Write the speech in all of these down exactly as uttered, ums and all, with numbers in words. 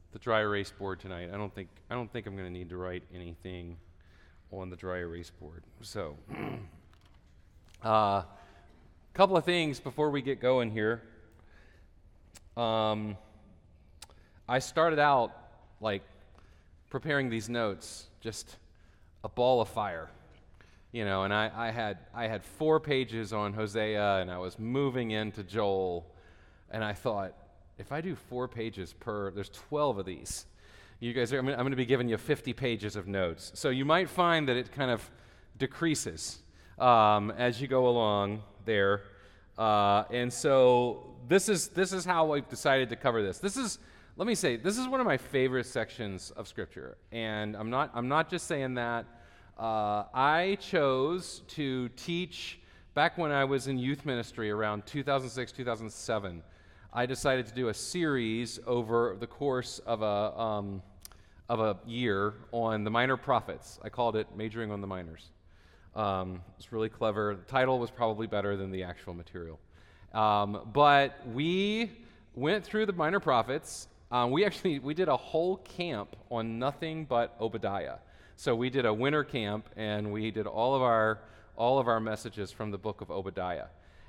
the dry erase board tonight. I don't think I don't think I'm going to need to write anything on the dry erase board. So, a uh, couple of things before we get going here. Um, I started out like preparing these notes, just a ball of fire, you know. And I, I had I had four pages on Hosea, and I was moving into Joel, and I thought, if I do four pages per, there's twelve of these. You guys are, I'm going to be giving you fifty pages of notes. So you might find that it kind of decreases um, as you go along there. Uh, and so this is this is how I've decided to cover this. This is, let me say, this is one of my favorite sections of Scripture. And I'm not I'm not just saying that. Uh, I chose to teach back when I was in youth ministry around two thousand six, two thousand seven. I decided to do a series over the course of a um, of a year on the minor prophets. I called it Majoring on the Minors. Um, it's really clever. The title was probably better than the actual material. Um, but we went through the minor prophets. Um, we actually we did a whole camp on nothing but Obadiah. So we did a winter camp, and we did all of our all of our messages from the book of Obadiah.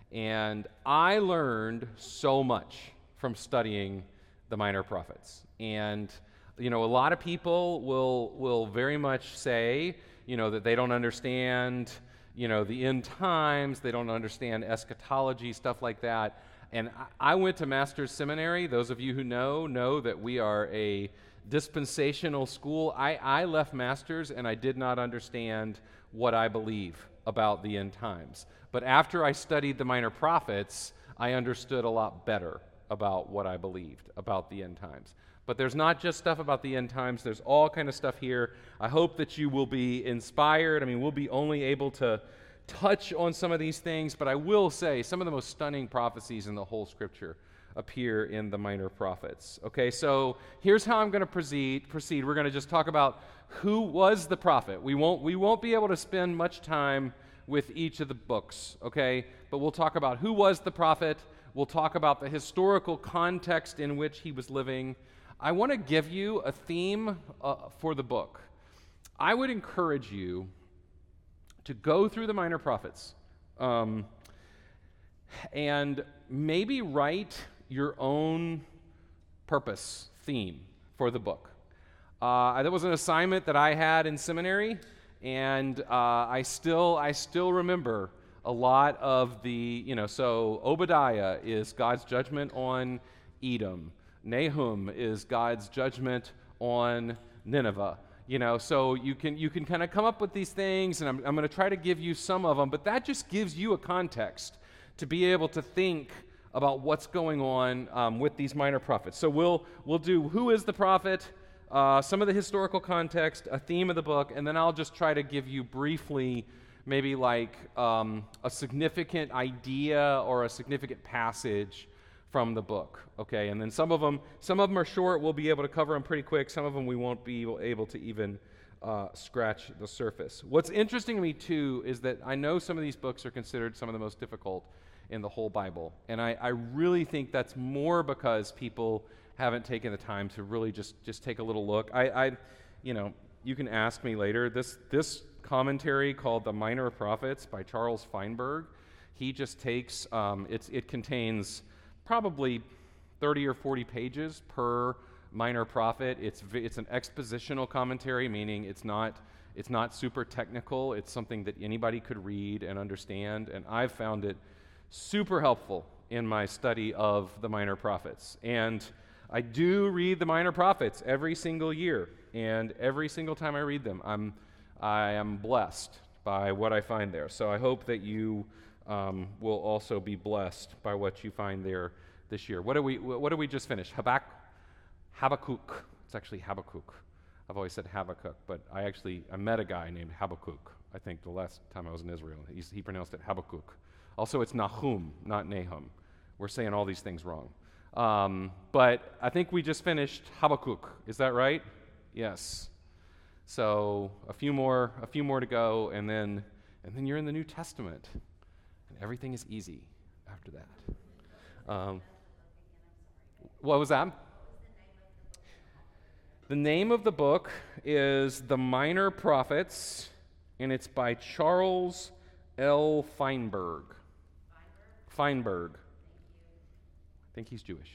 And I learned so much from studying the minor prophets. And, you know, a lot of people will will very much say, you know, that they don't understand, you know, the end times, they don't understand eschatology, stuff like that. And I, I went to Master's Seminary. Those of you who know, know that we are a dispensational school. I, I left Master's, and I did not understand what I believe about the end times. But after I studied the minor prophets, I understood a lot better about what I believed about the end times. But there's not just stuff about the end times. There's all kind of stuff here. I hope that you will be inspired. I mean, we'll be only able to touch on some of these things, but I will say some of the most stunning prophecies in the whole Scripture appear in the minor prophets. Okay, so here's how I'm going to proceed. Proceed. We're going to just talk about who was the prophet. We won't we won't be able to spend much time with each of the books, okay? But we'll talk about who was the prophet. We'll talk about the historical context in which he was living. I want to give you a theme uh, for the book. I would encourage you to go through the minor prophets um, and maybe write your own purpose theme for the book. Uh, that was an assignment that I had in seminary. And uh, I still I still remember a lot of the, you know, so Obadiah is God's judgment on Edom. Nahum is God's judgment on Nineveh. You know, so you can you can kind of come up with these things, and I'm, I'm going to try to give you some of them, but that just gives you a context to be able to think about what's going on um, with these minor prophets. So we'll we'll do who is the prophet, Uh, some of the historical context, a theme of the book, and then I'll just try to give you briefly maybe like um, a significant idea or a significant passage from the book, okay? And then some of them, some of them are short. We'll be able to cover them pretty quick. Some of them we won't be able to even uh, scratch the surface. What's interesting to me, too, is that I know some of these books are considered some of the most difficult in the whole Bible, and I, I really think that's more because people haven't taken the time to really just just take a little look. I, I, you know, you can ask me later. This this commentary called "The Minor Prophets" by Charles Feinberg, he just takes um, it's it contains probably thirty or forty pages per minor prophet. It's it's an expositional commentary, meaning it's not it's not super technical. It's something that anybody could read and understand. And I've found it super helpful in my study of the minor prophets. And I do read the minor prophets every single year, and every single time I read them, I'm I am blessed by what I find there. So I hope that you um, will also be blessed by what you find there this year. What do we What do we just finish? Habakkuk. Habakkuk. It's actually Habakkuk. I've always said Habakkuk, but I actually I met a guy named Habakkuk. I think the last time I was in Israel, He's, he pronounced it Habakkuk. Also, it's Nahum, not Nahum. We're saying all these things wrong. Um, but I think we just finished Habakkuk. Is that right? Yes. So a few more, a few more to go, and then, and then you're in the New Testament, and everything is easy after that. Um, what was that? The name of the book is The Minor Prophets, and it's by Charles L. Feinberg. Feinberg? Feinberg. I think he's Jewish.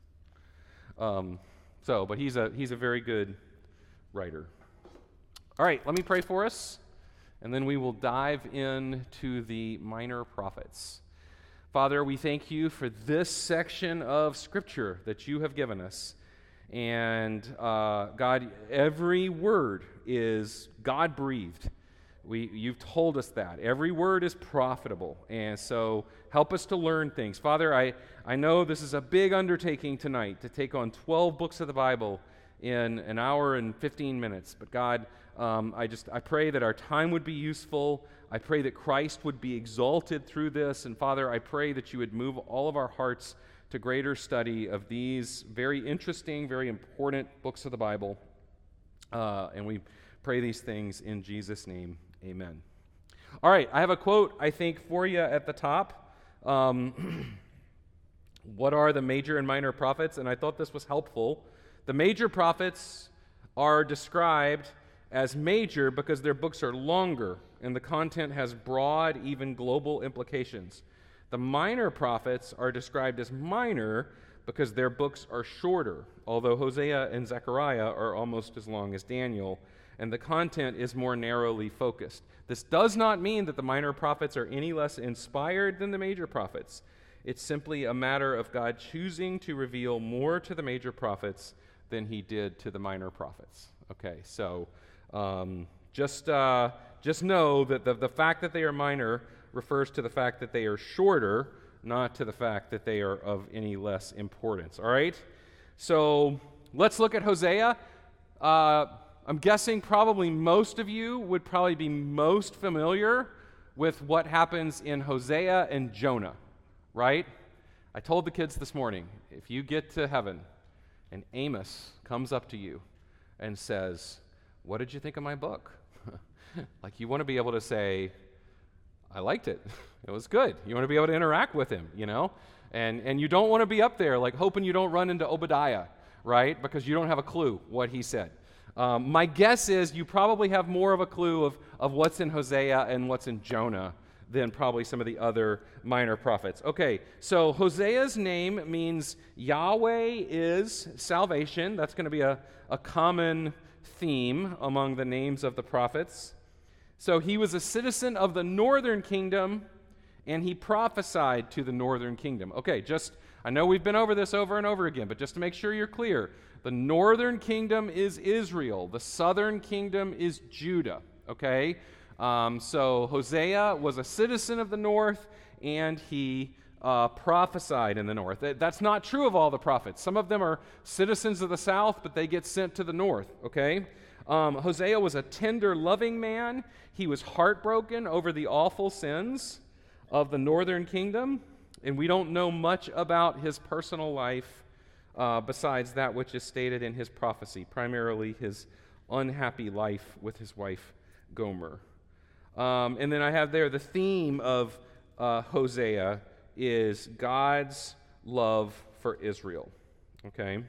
Um, so, but he's a he's a very good writer. All right, let me pray for us, and then we will dive into the Minor Prophets. Father, we thank you for this section of Scripture that you have given us. And uh, God, every word is God-breathed. We, you've told us that. Every word is profitable. And so help us to learn things. Father, I, I know this is a big undertaking tonight to take on twelve books of the Bible in an hour and fifteen minutes. But God, um, I just I pray that our time would be useful. I pray that Christ would be exalted through this. And Father, I pray that you would move all of our hearts to greater study of these very interesting, very important books of the Bible. Uh, and we pray these things in Jesus' name. Amen. All right, I have a quote, I think, for you at the top. Um, what are the major and minor prophets? And I thought this was helpful. The major prophets are described as major because their books are longer and the content has broad, even global implications. The minor prophets are described as minor because their books are shorter, although Hosea and Zechariah are almost as long as Daniel, and the content is more narrowly focused. This does not mean that the minor prophets are any less inspired than the major prophets. It's simply a matter of God choosing to reveal more to the major prophets than he did to the minor prophets. Okay, so um, just, uh, just know that the, the fact that they are minor refers to the fact that they are shorter, not to the fact that they are of any less importance. All right? So let's look at Hosea. Uh, I'm guessing probably most of you would probably be most familiar with what happens in Hosea and Jonah, right? I told the kids this morning, if you get to heaven and Amos comes up to you and says, "What did you think of my book?" Like, you want to be able to say, "I liked it. It was good." You want to be able to interact with him, you know? And and you don't want to be up there like hoping you don't run into Obadiah, right? Because you don't have a clue what he said. Um, my guess is you probably have more of a clue of, of what's in Hosea and what's in Jonah than probably some of the other minor prophets. Okay, so Hosea's name means Yahweh is salvation. That's going to be a, a common theme among the names of the prophets. So he was a citizen of the northern kingdom, and he prophesied to the northern kingdom. Okay, just, I know we've been over this over and over again, but just to make sure you're clear, the northern kingdom is Israel. The southern kingdom is Judah, okay? Um, so Hosea was a citizen of the north, and he uh, prophesied in the north. That's not true of all the prophets. Some of them are citizens of the south, but they get sent to the north, okay? Um, Hosea was a tender, loving man. He was heartbroken over the awful sins of the northern kingdom, and we don't know much about his personal life uh, besides that which is stated in his prophecy, primarily his unhappy life with his wife Gomer. Um, and then I have there the theme of uh, Hosea is God's love for Israel. Okay?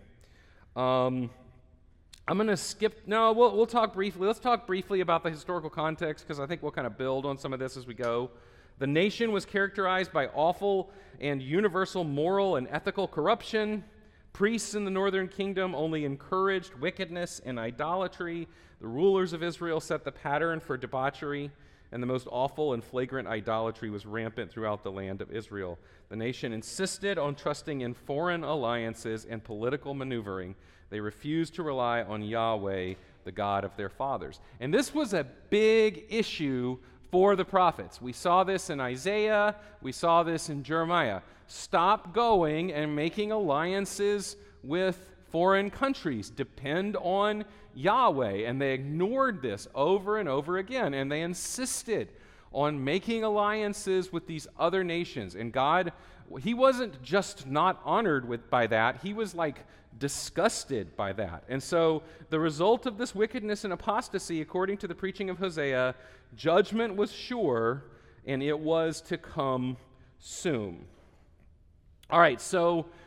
Um, I'm going to skip, no, we'll, we'll talk briefly. Let's talk briefly about the historical context because I think we'll kind of build on some of this as we go. The nation was characterized by awful and universal moral and ethical corruption. Priests in the northern kingdom only encouraged wickedness and idolatry. The rulers of Israel set the pattern for debauchery, and the most awful and flagrant idolatry was rampant throughout the land of Israel. The nation insisted on trusting in foreign alliances and political maneuvering. They refused to rely on Yahweh, the God of their fathers. And this was a big issue for the prophets. We saw this in Isaiah. We saw this in Jeremiah. Stop going and making alliances with foreign countries. Depend on Yahweh. And they ignored this over and over again. And they insisted on making alliances with these other nations. And God, he wasn't just not honored with by that. He was like disgusted by that. And so the result of this wickedness and apostasy, according to the preaching of Hosea, judgment was sure, and it was to come soon. All right, so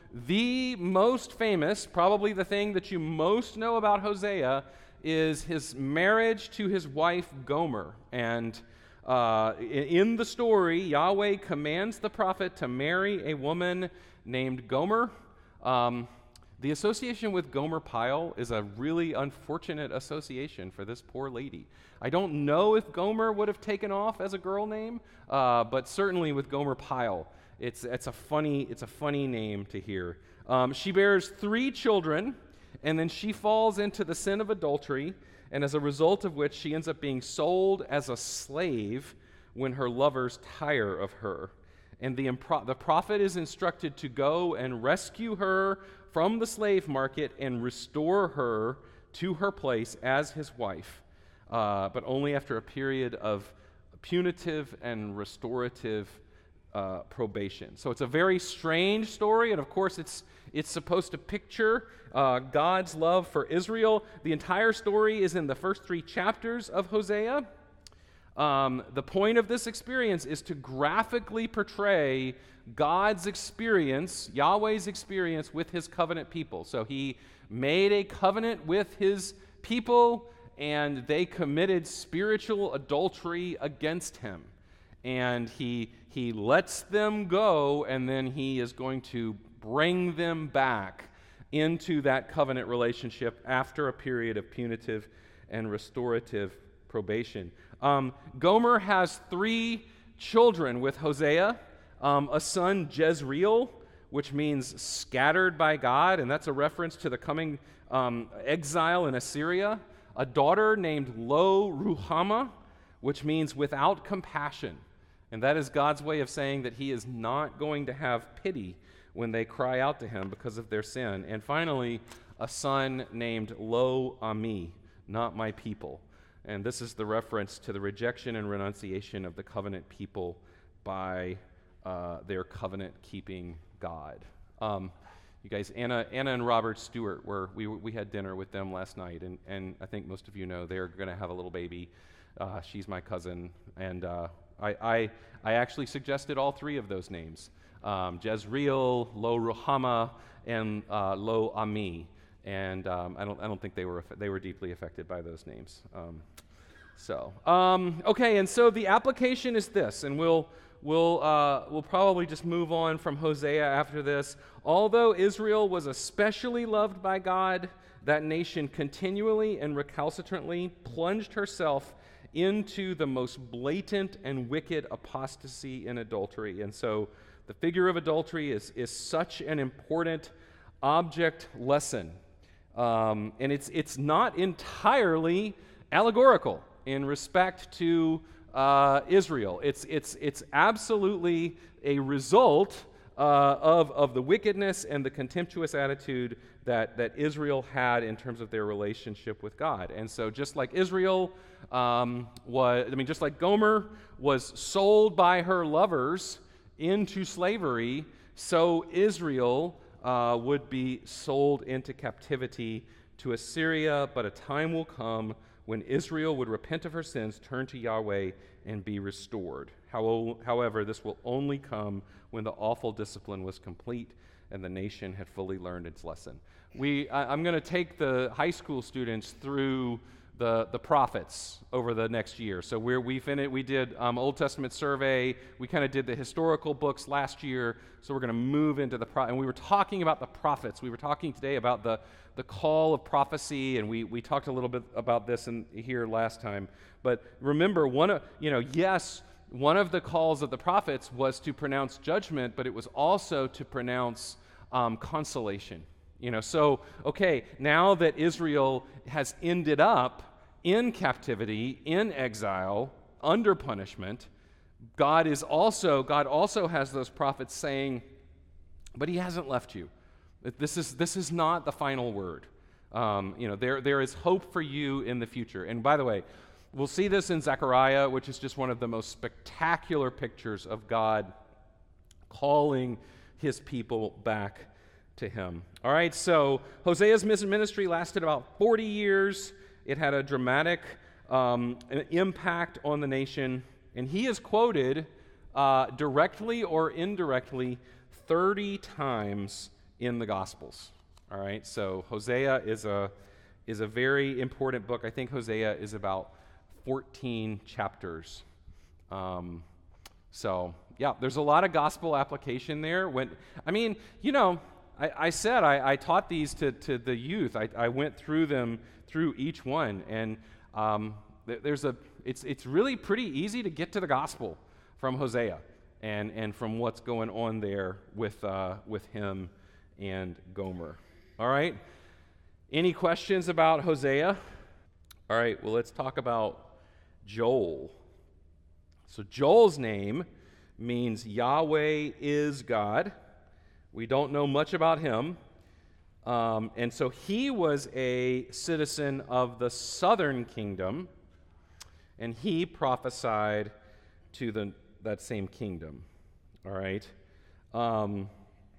the most famous, probably the thing that you most know about Hosea, is his marriage to his wife Gomer. And uh, in the story, Yahweh commands the prophet to marry a woman named Gomer. Um, the association with Gomer Pyle is a really unfortunate association for this poor lady. I don't know if Gomer would have taken off as a girl name, uh, but certainly with Gomer Pyle, it's it's a funny it's a funny name to hear. Um, she bears three children, and then she falls into the sin of adultery, and as a result of which she ends up being sold as a slave when her lovers tire of her. And the, impro- the prophet is instructed to go and rescue her from the slave market and restore her to her place as his wife, uh, but only after a period of punitive and restorative uh, probation. So it's a very strange story, and of course it's it's supposed to picture uh, God's love for Israel. The entire story is in the first three chapters of Hosea. Um, the point of this experience is to graphically portray God's experience, Yahweh's experience with his covenant people. So he made a covenant with his people, and they committed spiritual adultery against him. And he, he lets them go, and then he is going to bring them back into that covenant relationship after a period of punitive and restorative probation. Um, Gomer has three children with Hosea, um, a son, Jezreel, which means scattered by God, and that's a reference to the coming um, exile in Assyria, a daughter named Lo Ruhamah, which means without compassion, and that is God's way of saying that he is not going to have pity when they cry out to him because of their sin. And finally, a son named Lo Ami, not my people. And this is the reference to the rejection and renunciation of the covenant people by uh, their covenant-keeping God. Um, you guys, Anna, Anna and Robert Stewart, were we we had dinner with them last night, and, and I think most of you know they're going to have a little baby. Uh, she's my cousin, and uh, I, I I actually suggested all three of those names: um, Jezreel, Lo Ruhamah, and uh, Lo Ami. And um, I don't I don't think they were they were deeply affected by those names. Um, so um, okay, and so the application is this, and we'll we'll uh, we'll probably just move on from Hosea after this. Although Israel was especially loved by God, that nation continually and recalcitrantly plunged herself into the most blatant and wicked apostasy and adultery. And so the figure of adultery is is such an important object lesson. Um, and it's it's not entirely allegorical in respect to uh, Israel. It's it's it's absolutely a result uh, of of the wickedness and the contemptuous attitude that that Israel had in terms of their relationship with God. And so, just like Israel um, was, I mean, just like Gomer was sold by her lovers into slavery, so Israel Uh, would be sold into captivity to Assyria, but a time will come when Israel would repent of her sins, turn to Yahweh, and be restored. How, however, this will only come when the awful discipline was complete and the nation had fully learned its lesson. We, I, I'm going to take the high school students through the, the prophets over the next year. So we're, we finished, we did um, Old Testament survey. We kind of did the historical books last year. So we're going to move into the pro- and we were talking about the prophets. We were talking today about the, the call of prophecy, and we, we talked a little bit about this in, here last time. But remember, one of you know, yes, one of the calls of the prophets was to pronounce judgment, but it was also to pronounce um, consolation. You know, so, okay, now that Israel has ended up in captivity, in exile, under punishment, God is also, God also has those prophets saying, but he hasn't left you. This is, this is not the final word. Um, you know, there, there is hope for you in the future. And by the way, we'll see this in Zechariah, which is just one of the most spectacular pictures of God calling his people back to him. All right, so Hosea's ministry lasted about forty years. It had a dramatic um, impact on the nation, and he is quoted uh, directly or indirectly thirty times in the Gospels. All right, so Hosea is a is a very important book. I think Hosea is about fourteen chapters. Um, so yeah, there's a lot of gospel application there. When I mean, you know, I, I said I, I taught these to, to the youth. I, I went through them through each one, and um, th- there's a it's it's really pretty easy to get to the gospel from Hosea and and from what's going on there with uh, with him and Gomer. All right. Any questions about Hosea? All right. Well, let's talk about Joel. So Joel's name means Yahweh is God. We don't know much about him. Um, and so he was a citizen of the southern kingdom, and he prophesied to the that same kingdom. All right. Um,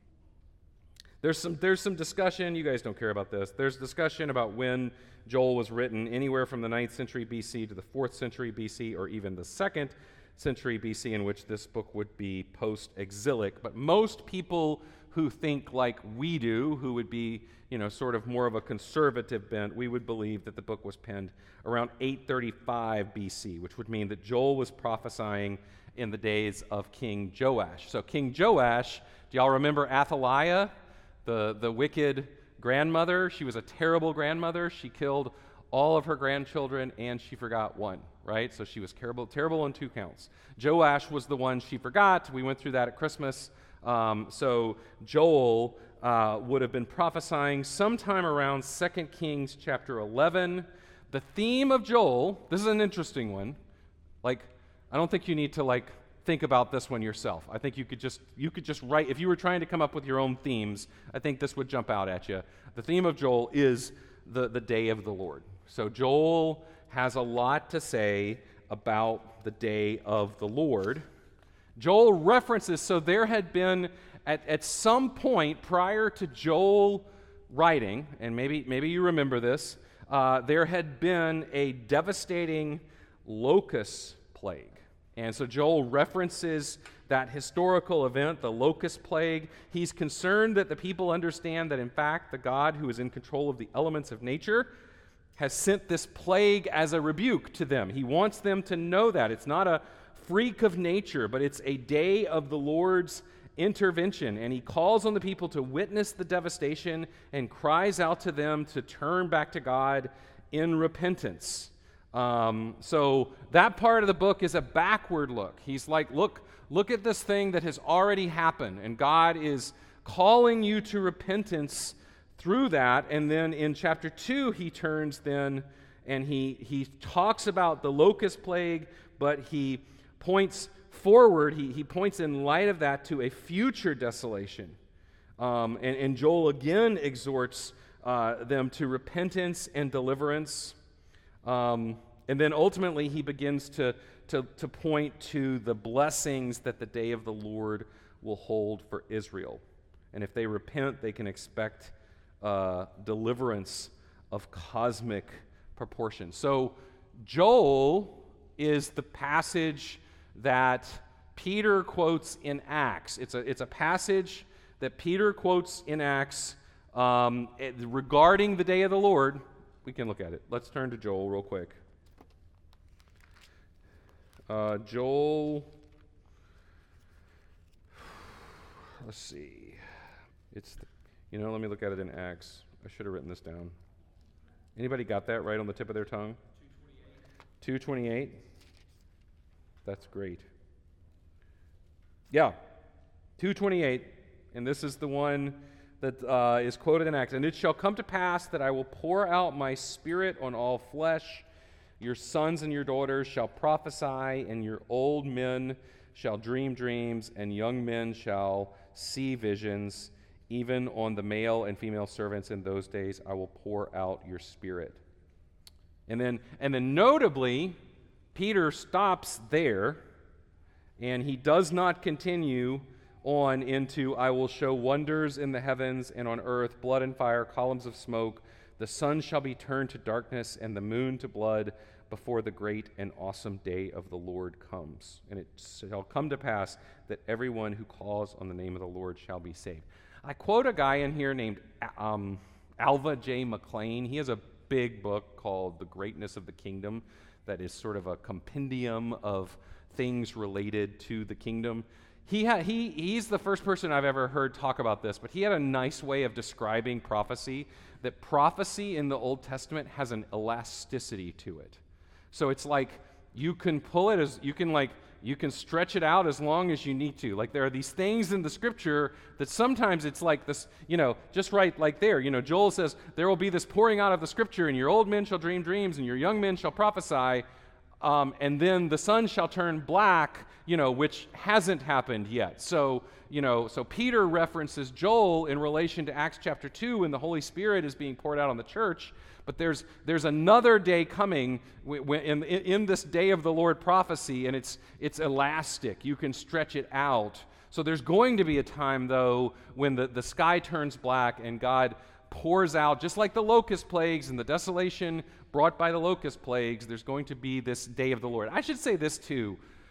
there's some there's some discussion. You guys don't care about this. There's discussion about when Joel was written, anywhere from the ninth century B C to the fourth century B C, or even the second century B C, in which this book would be post-exilic. But most people who think like we do, who would be, you know, sort of more of a conservative bent, we would believe that the book was penned around eight thirty-five B C, which would mean that Joel was prophesying in the days of King Joash. So King Joash, do y'all remember Athaliah, the, the wicked grandmother? She was a terrible grandmother. She killed all of her grandchildren, and she forgot one, right? So she was terrible, terrible on two counts. Joash was the one she forgot. We went through that at Christmas. Um, so Joel uh, would have been prophesying sometime around Second Kings chapter eleven. The theme of Joel, this is an interesting one. Like, I don't think you need to, like, think about this one yourself. I think you could just you could just write, if you were trying to come up with your own themes, I think this would jump out at you. The theme of Joel is the, the day of the Lord. So Joel has a lot to say about the day of the Lord. Joel references, so there had been, at, at some point prior to Joel writing, and maybe, maybe you remember this, uh, there had been a devastating locust plague. And so Joel references that historical event, the locust plague. He's concerned that the people understand that, in fact, the God who is in control of the elements of nature has sent this plague as a rebuke to them. He wants them to know that. It's not a freak of nature, but it's a day of the Lord's intervention. And he calls on the people to witness the devastation and cries out to them to turn back to God in repentance. Um, so that part of the book is a backward look. He's like, look, look at this thing that has already happened, and God is calling you to repentance through that. And then in chapter two, he turns then and he he talks about the locust plague, but he points forward. He, he points in light of that to a future desolation. Um, and, and Joel again exhorts uh, them to repentance and deliverance. Um, and then ultimately he begins to, to, to point to the blessings that the day of the Lord will hold for Israel. And if they repent, they can expect uh, deliverance of cosmic proportions. So Joel is the passage that Peter quotes in Acts. It's a, it's a passage that Peter quotes in Acts um, it, regarding the day of the Lord. We can look at it. Let's turn to Joel real quick. Uh, Joel, let's see. It's, the, you know, let me look at it in Acts. I should have written this down. Anybody got that right on the tip of their tongue? two twenty-eight. That's great. Yeah, two twenty-eight, and this is the one that uh, is quoted in Acts. And it shall come to pass that I will pour out my spirit on all flesh. Your sons and your daughters shall prophesy, and your old men shall dream dreams, and young men shall see visions. Even on the male and female servants in those days I will pour out your spirit. And then, and then notably, Peter stops there, and he does not continue on into, I will show wonders in the heavens and on earth, blood and fire, columns of smoke. The sun shall be turned to darkness and the moon to blood before the great and awesome day of the Lord comes. And it shall come to pass that everyone who calls on the name of the Lord shall be saved. I quote a guy in here named um, Alva J. McLean. He has a big book called The Greatness of the Kingdom that is sort of a compendium of things related to the kingdom. He ha- he he's the first person I've ever heard talk about this, but he had a nice way of describing prophecy, that prophecy in the Old Testament has an elasticity to it. So it's like you can pull it as you can like you can stretch it out as long as you need to. Like there are these things in the scripture that sometimes it's like this, you know, just right like there. You know, Joel says, there will be this pouring out of the scripture, and your old men shall dream dreams, and your young men shall prophesy, um, and then the sun shall turn black, you know, which hasn't happened yet. So, you know, so Peter references Joel in relation to Acts chapter two, when the Holy Spirit is being poured out on the church. But there's there's another day coming in, in this day of the Lord prophecy, and it's it's elastic. You can stretch it out. So there's going to be a time, though, when the, the sky turns black and God pours out, just like the locust plagues and the desolation brought by the locust plagues, there's going to be this day of the Lord. I should say this, too.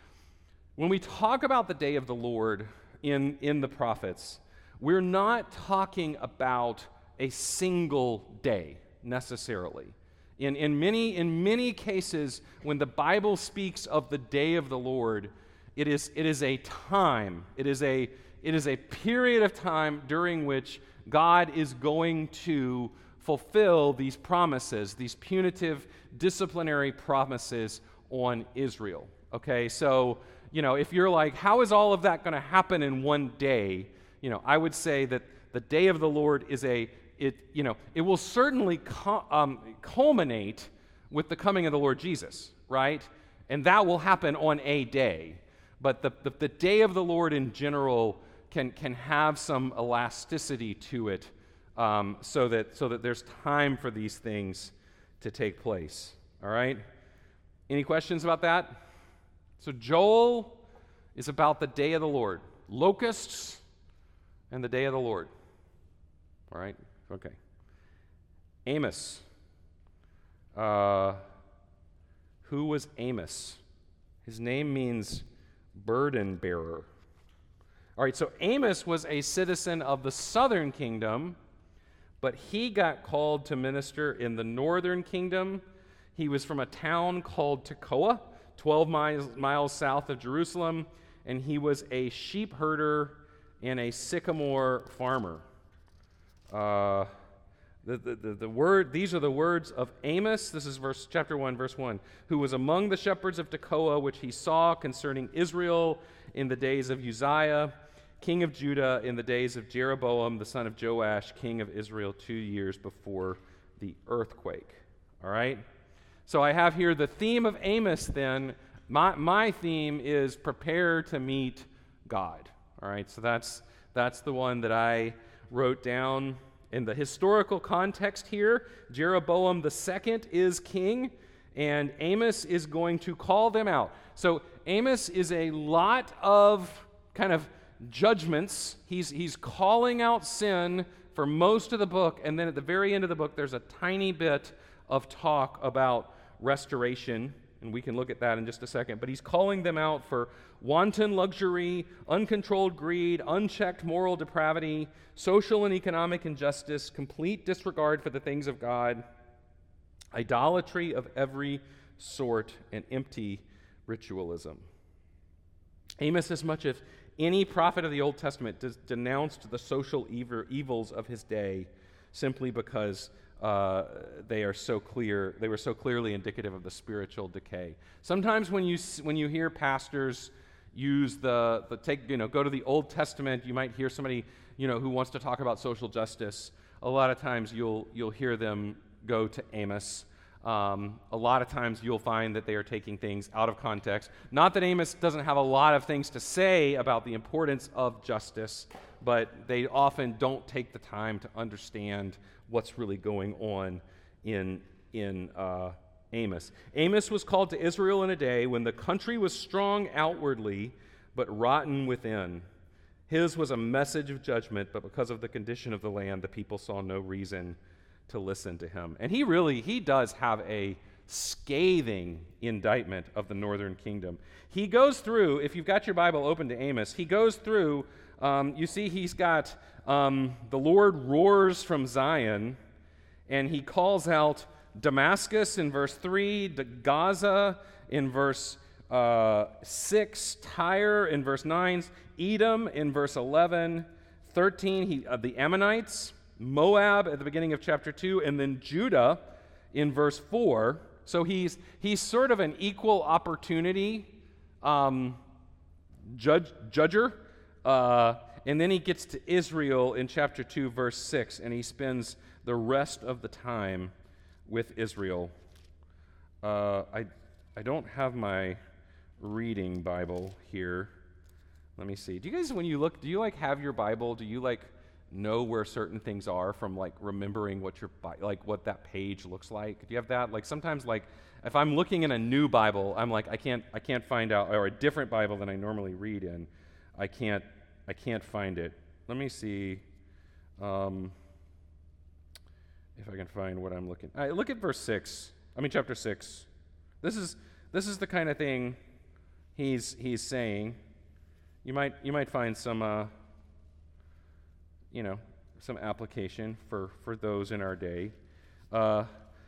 When we talk about the day of the Lord in, in the prophets, we're not talking about a single day, necessarily. In, in, many, in many cases, when the Bible speaks of the day of the Lord, it is, it is a time, it is a, it is a period of time during which God is going to fulfill these promises, these punitive disciplinary promises on Israel. Okay, so, you know, if you're like, how is all of that going to happen in one day? You know, I would say that the day of the Lord is a It, you know, it will certainly co- um, culminate with the coming of the Lord Jesus, right? And that will happen on a day. But the, the, the day of the Lord in general can, can have some elasticity to it, um, so that, so that there's time for these things to take place, all right? Any questions about that? So Joel is about the day of the Lord. Locusts and the day of the Lord, all right? Okay. Amos. Uh, who was Amos? His name means burden bearer. All right, so Amos was a citizen of the southern kingdom, but he got called to minister in the northern kingdom. He was from a town called Tekoa, twelve miles, miles south of Jerusalem, and he was a sheep herder and a sycamore farmer. Uh, the, the, the, the word, these are the words of Amos. This is verse chapter one, verse one. Who was among the shepherds of Tekoa, which he saw concerning Israel in the days of Uzziah, king of Judah, in the days of Jeroboam, the son of Joash, king of Israel, two years before the earthquake. All right? So I have here the theme of Amos then. My, my theme is prepare to meet God. All right? So that's that's the one that I wrote down. In the historical context here, Jeroboam the second is king, and Amos is going to call them out. So Amos is a lot of kind of judgments. He's, he's calling out sin for most of the book, and then at the very end of the book, there's a tiny bit of talk about restoration, and we can look at that in just a second. But he's calling them out for wanton luxury, uncontrolled greed, unchecked moral depravity, social and economic injustice, complete disregard for the things of God, idolatry of every sort, and empty ritualism. Amos, as much as any prophet of the Old Testament, des- denounced the social evil, evils of his day simply because uh, they are so clear. They were so clearly indicative of the spiritual decay. Sometimes when you when you hear pastors use the the take you know go to the Old Testament, you might hear somebody you know who wants to talk about social justice. A lot of times you'll you'll hear them go to Amos. Um, a lot of times you'll find that they are taking things out of context. Not that Amos doesn't have a lot of things to say about the importance of justice, but they often don't take the time to understand what's really going on in, in uh, Amos. Amos was called to Israel in a day when the country was strong outwardly, but rotten within. His was a message of judgment, but because of the condition of the land, the people saw no reason to listen to him. And he really, he does have a scathing indictment of the northern kingdom. He goes through, if you've got your Bible open to Amos, he goes through um, you see he's got um, the Lord roars from Zion, and he calls out Damascus in verse three, Gaza in verse uh, six, Tyre in verse nine, Edom in verse eleven, thirteen, he, uh, the Ammonites, Moab at the beginning of chapter two, and then Judah in verse four. So he's he's sort of an equal opportunity um, judge, judger. Uh, and then he gets to Israel in chapter two, verse six, and he spends the rest of the time with Israel. Uh, I, I don't have my reading Bible here. Let me see. Do you guys, when you look, do you like have your Bible? Do you like know where certain things are from like remembering what your like what that page looks like? Do you have that? Like sometimes, like if I'm looking in a new Bible, I'm like I can't I can't find out, or a different Bible than I normally read in, I can't I can't find it. Let me see um, if I can find what I'm looking. All right, look at verse six. I mean chapter six. This is this is the kind of thing he's he's saying. You might you might find some. Uh, you know, some application for, for those in our day. Uh,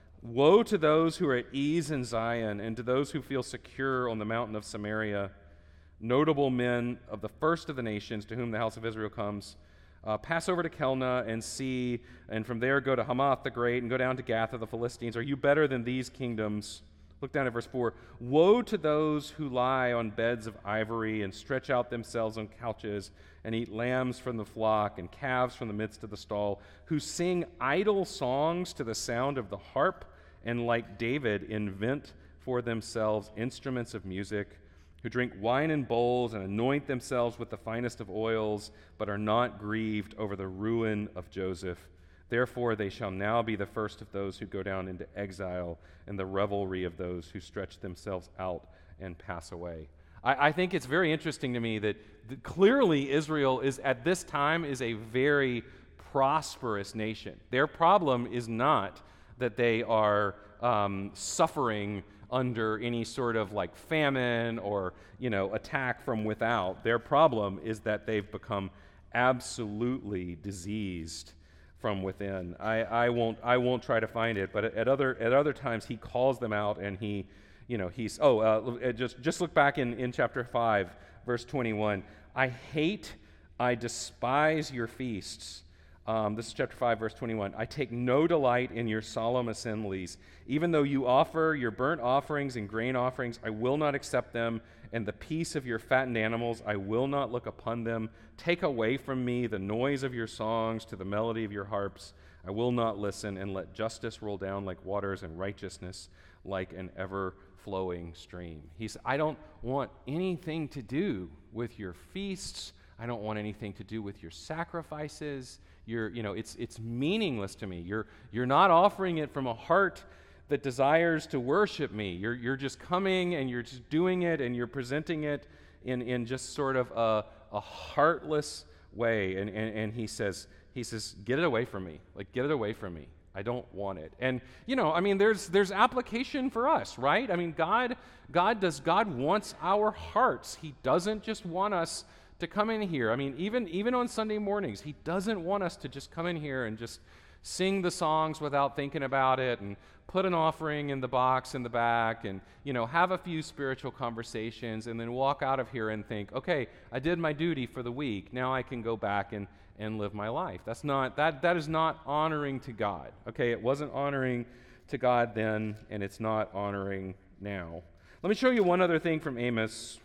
Woe to those who are at ease in Zion, and to those who feel secure on the mountain of Samaria, notable men of the first of the nations to whom the house of Israel comes. Uh, pass over to Kelna and see, and from there go to Hamath the Great, and go down to Gath of the Philistines. Are you better than these kingdoms? Look down at verse four. Woe to those who lie on beds of ivory and stretch out themselves on couches and eat lambs from the flock and calves from the midst of the stall, who sing idle songs to the sound of the harp and, like David, invent for themselves instruments of music, who drink wine in bowls and anoint themselves with the finest of oils, but are not grieved over the ruin of Joseph. Therefore they shall now be the first of those who go down into exile, and the revelry of those who stretch themselves out and pass away. I, I think it's very interesting to me that th- clearly Israel is, at this time, is a very prosperous nation. Their problem is not that they are um, suffering under any sort of like famine or, you know, attack from without. Their problem is that they've become absolutely diseased from within. I, I won't I won't try to find it, but at other at other times he calls them out, and he, you know, he's oh uh, just just look back in, in chapter five, verse twenty-one. I hate, I despise your feasts. Um, this is chapter five, verse twenty-one. I take no delight in your solemn assemblies. Even though you offer your burnt offerings and grain offerings, I will not accept them, and the peace of your fattened animals, I will not look upon them. Take away from me the noise of your songs to the melody of your harps. I will not listen, and let justice roll down like waters and righteousness like an ever-flowing stream. He said, I don't want anything to do with your feasts. I don't want anything to do with your sacrifices. You're, you know, it's it's meaningless to me. You're you're not offering it from a heart that desires to worship me. You're you're just coming and you're just doing it, and you're presenting it in, in just sort of a, a heartless way. And, and and he says he says, get it away from me. Like, get it away from me. I don't want it. And you know, I mean, there's there's application for us, right? I mean, God God does God wants our hearts. He doesn't just want us to come in here. I mean, even even on Sunday mornings, he doesn't want us to just come in here and just sing the songs without thinking about it, and put an offering in the box in the back, and, you know, have a few spiritual conversations, and then walk out of here and think, okay, I did my duty for the week. Now I can go back and, and live my life. That's not, that, that is not honoring to God. Okay, it wasn't honoring to God then, and it's not honoring now. Let me show you one other thing from Amos.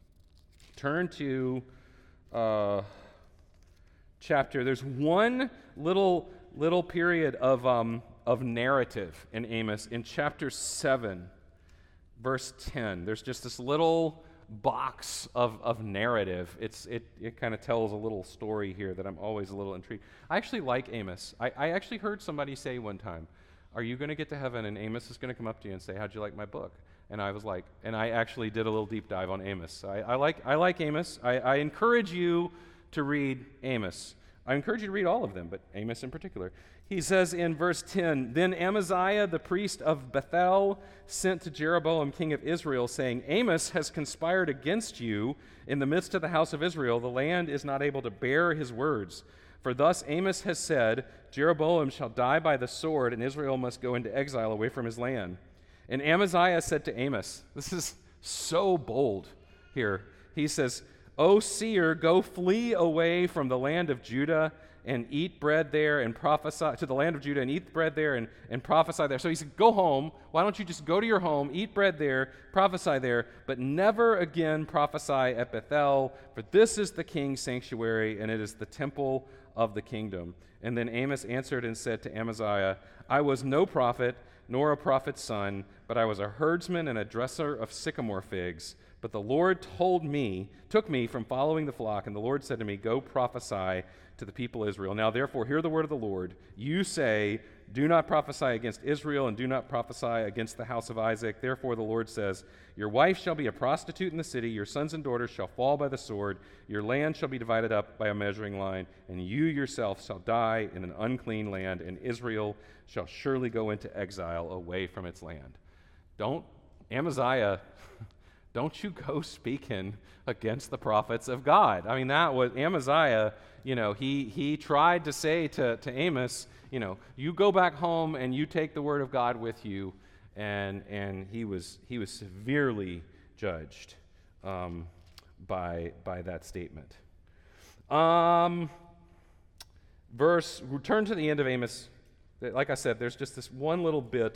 Turn to uh, chapter. There's one little little period of um, of narrative in Amos in chapter seven, verse ten. There's just this little box of, of narrative. It's it it kind of tells a little story here that I'm always a little intrigued. I actually like Amos. I, I actually heard somebody say one time, are you going to get to heaven and Amos is going to come up to you and say, how'd you like my book? And I was like, and I actually did a little deep dive on Amos. I, I like I like Amos. I, I encourage you to read Amos. I encourage you to read all of them, but Amos in particular. He says in verse ten, Then Amaziah, the priest of Bethel, sent to Jeroboam, king of Israel, saying, Amos has conspired against you in the midst of the house of Israel. The land is not able to bear his words. For thus Amos has said, Jeroboam shall die by the sword, and Israel must go into exile away from his land. And Amaziah said to Amos, this is so bold here. He says, O seer, go flee away from the land of Judah and eat bread there and prophesy to the land of Judah and eat bread there and, and prophesy there. So he said, go home. Why don't you just go to your home, eat bread there, prophesy there, but never again prophesy at Bethel, for this is the king's sanctuary, and it is the temple of the kingdom. And then Amos answered and said to Amaziah, I was no prophet, nor a prophet's son, but I was a herdsman and a dresser of sycamore figs. But the Lord told me, took me from following the flock, and the Lord said to me, go prophesy to the people of Israel. Now therefore, hear the word of the Lord. You say, do not prophesy against Israel, and do not prophesy against the house of Isaac. Therefore the Lord says, your wife shall be a prostitute in the city, your sons and daughters shall fall by the sword, your land shall be divided up by a measuring line, and you yourself shall die in an unclean land, and Israel shall surely go into exile away from its land. Don't, Amaziah, don't you go speaking against the prophets of God. I mean, that was Amaziah, you know, he he tried to say to, to Amos, you know, you go back home and you take the word of God with you, and and he was he was severely judged um, by by that statement. Um, verse, return to the end of Amos. Like I said, there's just this one little bit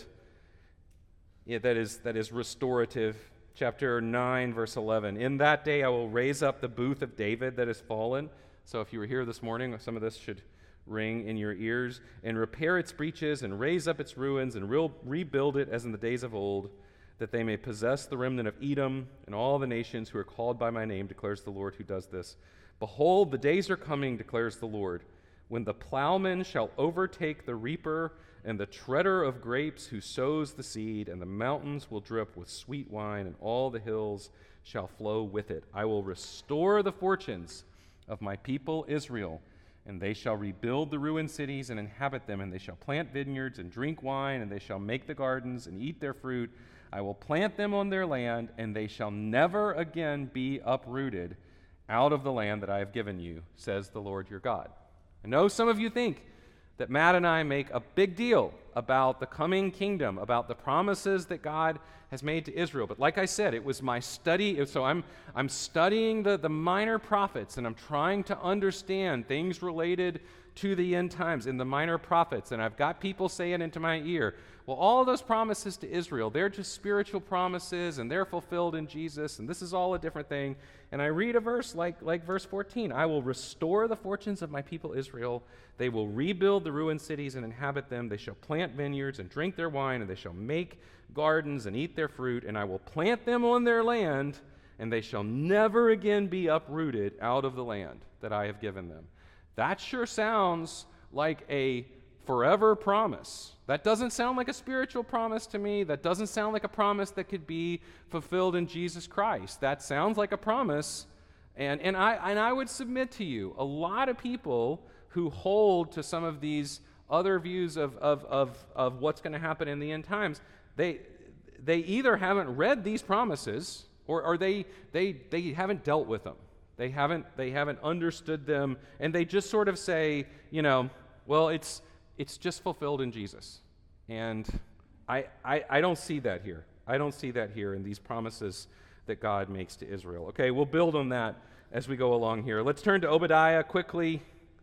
yeah, that is that is restorative. Chapter nine, verse eleven. In that day I will raise up the booth of David that has fallen. So if you were here this morning, some of this should ring in your ears. And repair its breaches, and raise up its ruins, and re- rebuild it as in the days of old, that they may possess the remnant of Edom, and all the nations who are called by my name, declares the Lord who does this. Behold, the days are coming, declares the Lord, when the plowman shall overtake the reaper, and the treader of grapes who sows the seed, and the mountains will drip with sweet wine, and all the hills shall flow with it. I will restore the fortunes of my people Israel, and they shall rebuild the ruined cities and inhabit them, and they shall plant vineyards and drink wine, and they shall make the gardens and eat their fruit. I will plant them on their land, and they shall never again be uprooted out of the land that I have given you, says the Lord your God. I know some of you think that Matt and I make a big deal about the coming kingdom, about the promises that God has made to Israel. But like I said, it was my study. So I'm, I'm studying the, the minor prophets, and I'm trying to understand things related to the end times in the minor prophets. And I've got people saying into my ear, well, all of those promises to Israel, they're just spiritual promises, and they're fulfilled in Jesus, and this is all a different thing. And I read a verse like, like verse fourteen, I will restore the fortunes of my people Israel. They will rebuild the ruined cities and inhabit them. They shall plant vineyards and drink their wine, and they shall make gardens and eat their fruit, and I will plant them on their land, and they shall never again be uprooted out of the land that I have given them. That sure sounds like a forever promise. That doesn't sound like a spiritual promise to me. That doesn't sound like a promise that could be fulfilled in Jesus Christ. That sounds like a promise, and, and, I, and I would submit to you, a lot of people who hold to some of these other views of, of, of, of what's going to happen in the end times, they, they either haven't read these promises, or, or they, they, they haven't dealt with them. They haven't, they haven't understood them, and they just sort of say, you know, well, it's it's just fulfilled in Jesus. And I, I I don't see that here. I don't see that here in these promises that God makes to Israel. Okay, we'll build on that as we go along here. Let's turn to Obadiah quickly.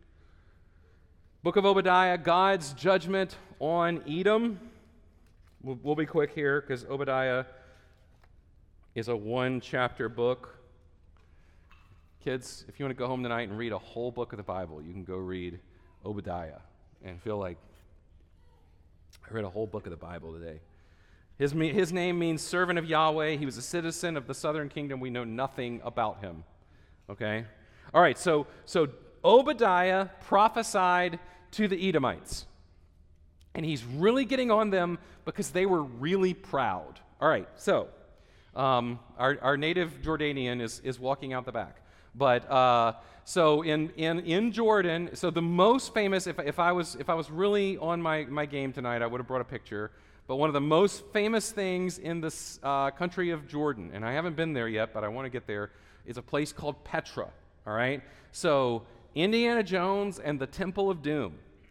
Book of Obadiah, God's judgment on Edom. We'll, we'll be quick here because Obadiah is a one-chapter book. Kids, if you want to go home tonight and read a whole book of the Bible, you can go read Obadiah and feel like I read a whole book of the Bible today. His, his name means servant of Yahweh. He was a citizen of the southern kingdom. We know nothing about him. Okay? All right, so, so Obadiah prophesied to the Edomites. And he's really getting on them because they were really proud. All right, so um, our, our native Jordanian is, is walking out the back. But uh, so in, in in Jordan, so the most famous, if if I was if I was really on my my game tonight, I would have brought a picture. But one of the most famous things in this uh, country of Jordan, and I haven't been there yet, but I want to get there, is a place called Petra. All right. So Indiana Jones and the Temple of Doom,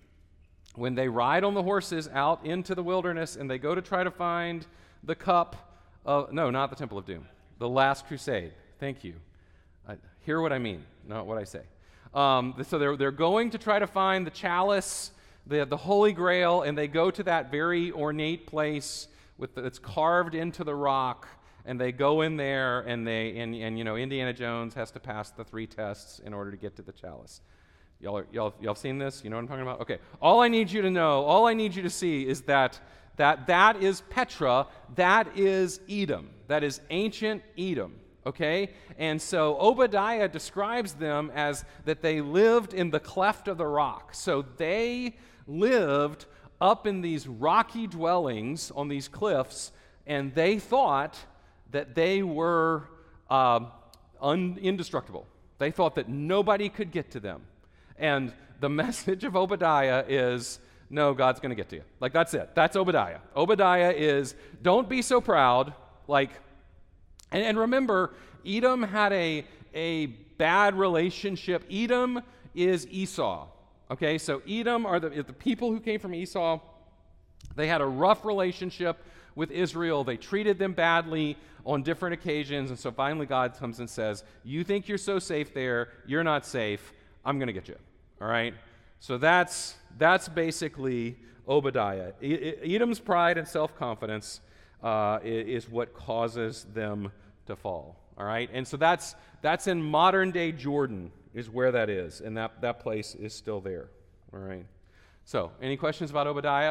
when they ride on the horses out into the wilderness and they go to try to find the cup of, no, not the Temple of Doom, the Last Crusade. Thank you. I, hear what I mean, not what I say. Um, so they're, they're going to try to find the chalice, the, the Holy Grail, and they go to that very ornate place with the, it's carved into the rock, and they go in there, and they and, and you know Indiana Jones has to pass the three tests in order to get to the chalice. Y'all, are, y'all, y'all seen this? You know what I'm talking about? Okay. All I need you to know, all I need you to see is that that that is Petra, that is Edom, that is ancient Edom. Okay? And so Obadiah describes them as that they lived in the cleft of the rock. So they lived up in these rocky dwellings on these cliffs, and they thought that they were uh, un- indestructible. They thought that nobody could get to them. And the message of Obadiah is, no, God's going to get to you. Like, that's it. That's Obadiah. Obadiah is, don't be so proud. Like, and, and remember, Edom had a, a bad relationship. Edom is Esau. Okay, so Edom are the, the people who came from Esau. They had a rough relationship with Israel. They treated them badly on different occasions. And so finally God comes and says, you think you're so safe there. You're not safe. I'm going to get you. All right? So that's that's basically Obadiah. Edom's pride and self-confidence uh, is what causes them to fall. All right? And so that's that's in modern-day Jordan is where that is. And that, that place is still there. All right? So any questions about Obadiah?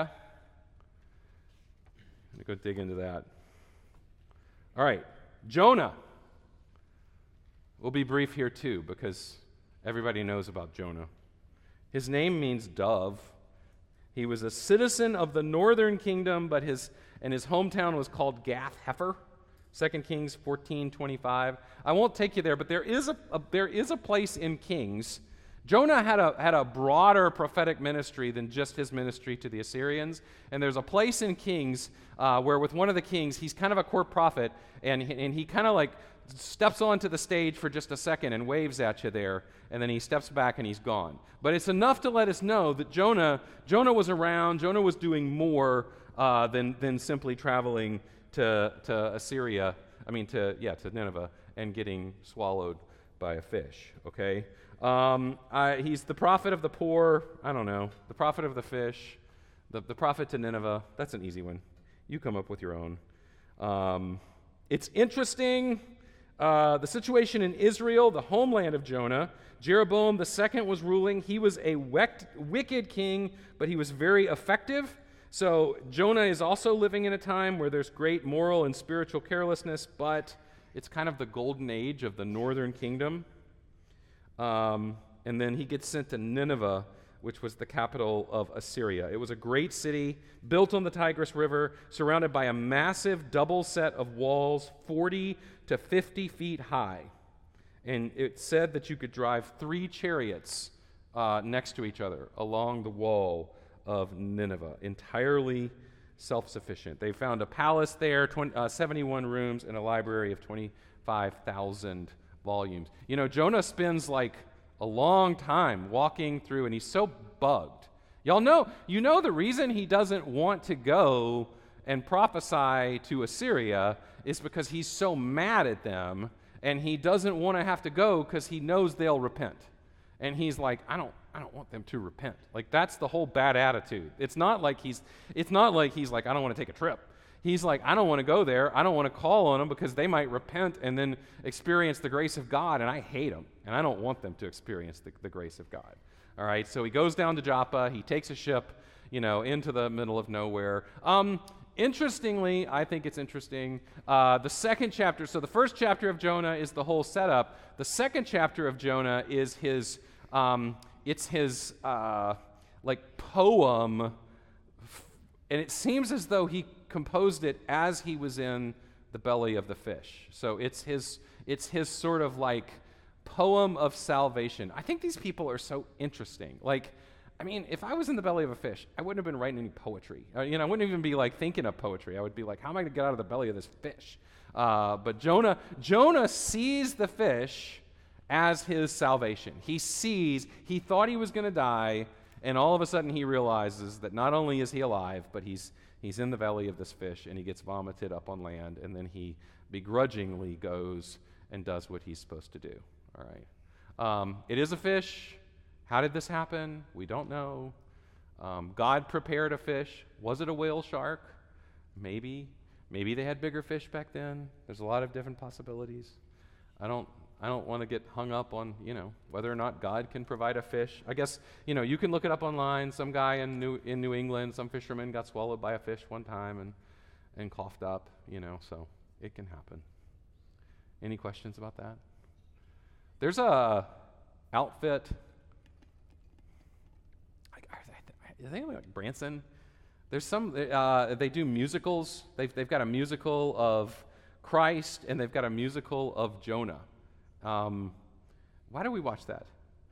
I'm going to go dig into that. All right. Jonah. We'll be brief here too because everybody knows about Jonah. His name means dove. He was a citizen of the northern kingdom, but his and his hometown was called Gath-Hepher. Second Kings fourteen twenty-five. I won't take you there, but there is a, a there is a place in Kings. Jonah had a had a broader prophetic ministry than just his ministry to the Assyrians. And there's a place in Kings uh, where with one of the kings, he's kind of a court prophet, and, and he kind of like steps onto the stage for just a second and waves at you there, and then he steps back and he's gone. But it's enough to let us know that Jonah Jonah was around. Jonah was doing more uh, than than simply traveling to to Assyria. I mean to yeah to Nineveh and getting swallowed by a fish. Okay. Um, I, he's the prophet of the poor. I don't know. The prophet of the fish. The, the prophet to Nineveh. That's an easy one. You come up with your own. Um, it's interesting. Uh, the situation in Israel, the homeland of Jonah. Jeroboam the second was ruling. He was a weck- wicked king, but he was very effective. So Jonah is also living in a time where there's great moral and spiritual carelessness, but it's kind of the golden age of the northern kingdom. Um, and then he gets sent to Nineveh, which was the capital of Assyria. It was a great city, built on the Tigris River, surrounded by a massive double set of walls, forty to fifty feet high. And it said that you could drive three chariots uh, next to each other along the wall of Nineveh, entirely self-sufficient. They found a palace there, twenty, uh, seventy-one rooms, and a library of twenty-five thousand volumes. You know, Jonah spends like a long time walking through, and he's so bugged. Y'all know, you know the reason he doesn't want to go and prophesy to Assyria is because he's so mad at them, and he doesn't want to have to go because he knows they'll repent. And he's like, I don't I don't want them to repent. Like, that's the whole bad attitude. It's not like he's it's not like he's like, I don't want to take a trip. He's like, I don't want to go there. I don't want to call on them because they might repent and then experience the grace of God, and I hate them, and I don't want them to experience the, the grace of God. All right, so he goes down to Joppa. He takes a ship, you know, into the middle of nowhere. Um, interestingly, I think it's interesting, uh, the second chapter, so the first chapter of Jonah is the whole setup. The second chapter of Jonah is his, um, it's his, uh, like, poem, and it seems as though he composed it as he was in the belly of the fish. So it's his it's his sort of like poem of salvation. I think these people are so interesting. Like, I mean, if I was in the belly of a fish, I wouldn't have been writing any poetry. Uh, you know, I wouldn't even be like thinking of poetry. I would be like, how am I going to get out of the belly of this fish? Uh, but Jonah, Jonah sees the fish as his salvation. He sees, he thought he was going to die, and all of a sudden he realizes that not only is he alive, but he's he's in the belly of this fish, and he gets vomited up on land, and then he begrudgingly goes and does what he's supposed to do. All right. Um, it is a fish. How did this happen? We don't know. Um, God prepared a fish. Was it a whale shark? Maybe. Maybe they had bigger fish back then. There's a lot of different possibilities. I don't I don't want to get hung up on, you know, whether or not God can provide a fish. I guess, you know, you can look it up online. Some guy in New in New England, some fisherman got swallowed by a fish one time and and coughed up, you know, so it can happen. Any questions about that? There's a outfit, I think like Branson. There's some, uh, they do musicals. They've, they've got a musical of Christ, and they've got a musical of Jonah. Um, why do we watch that?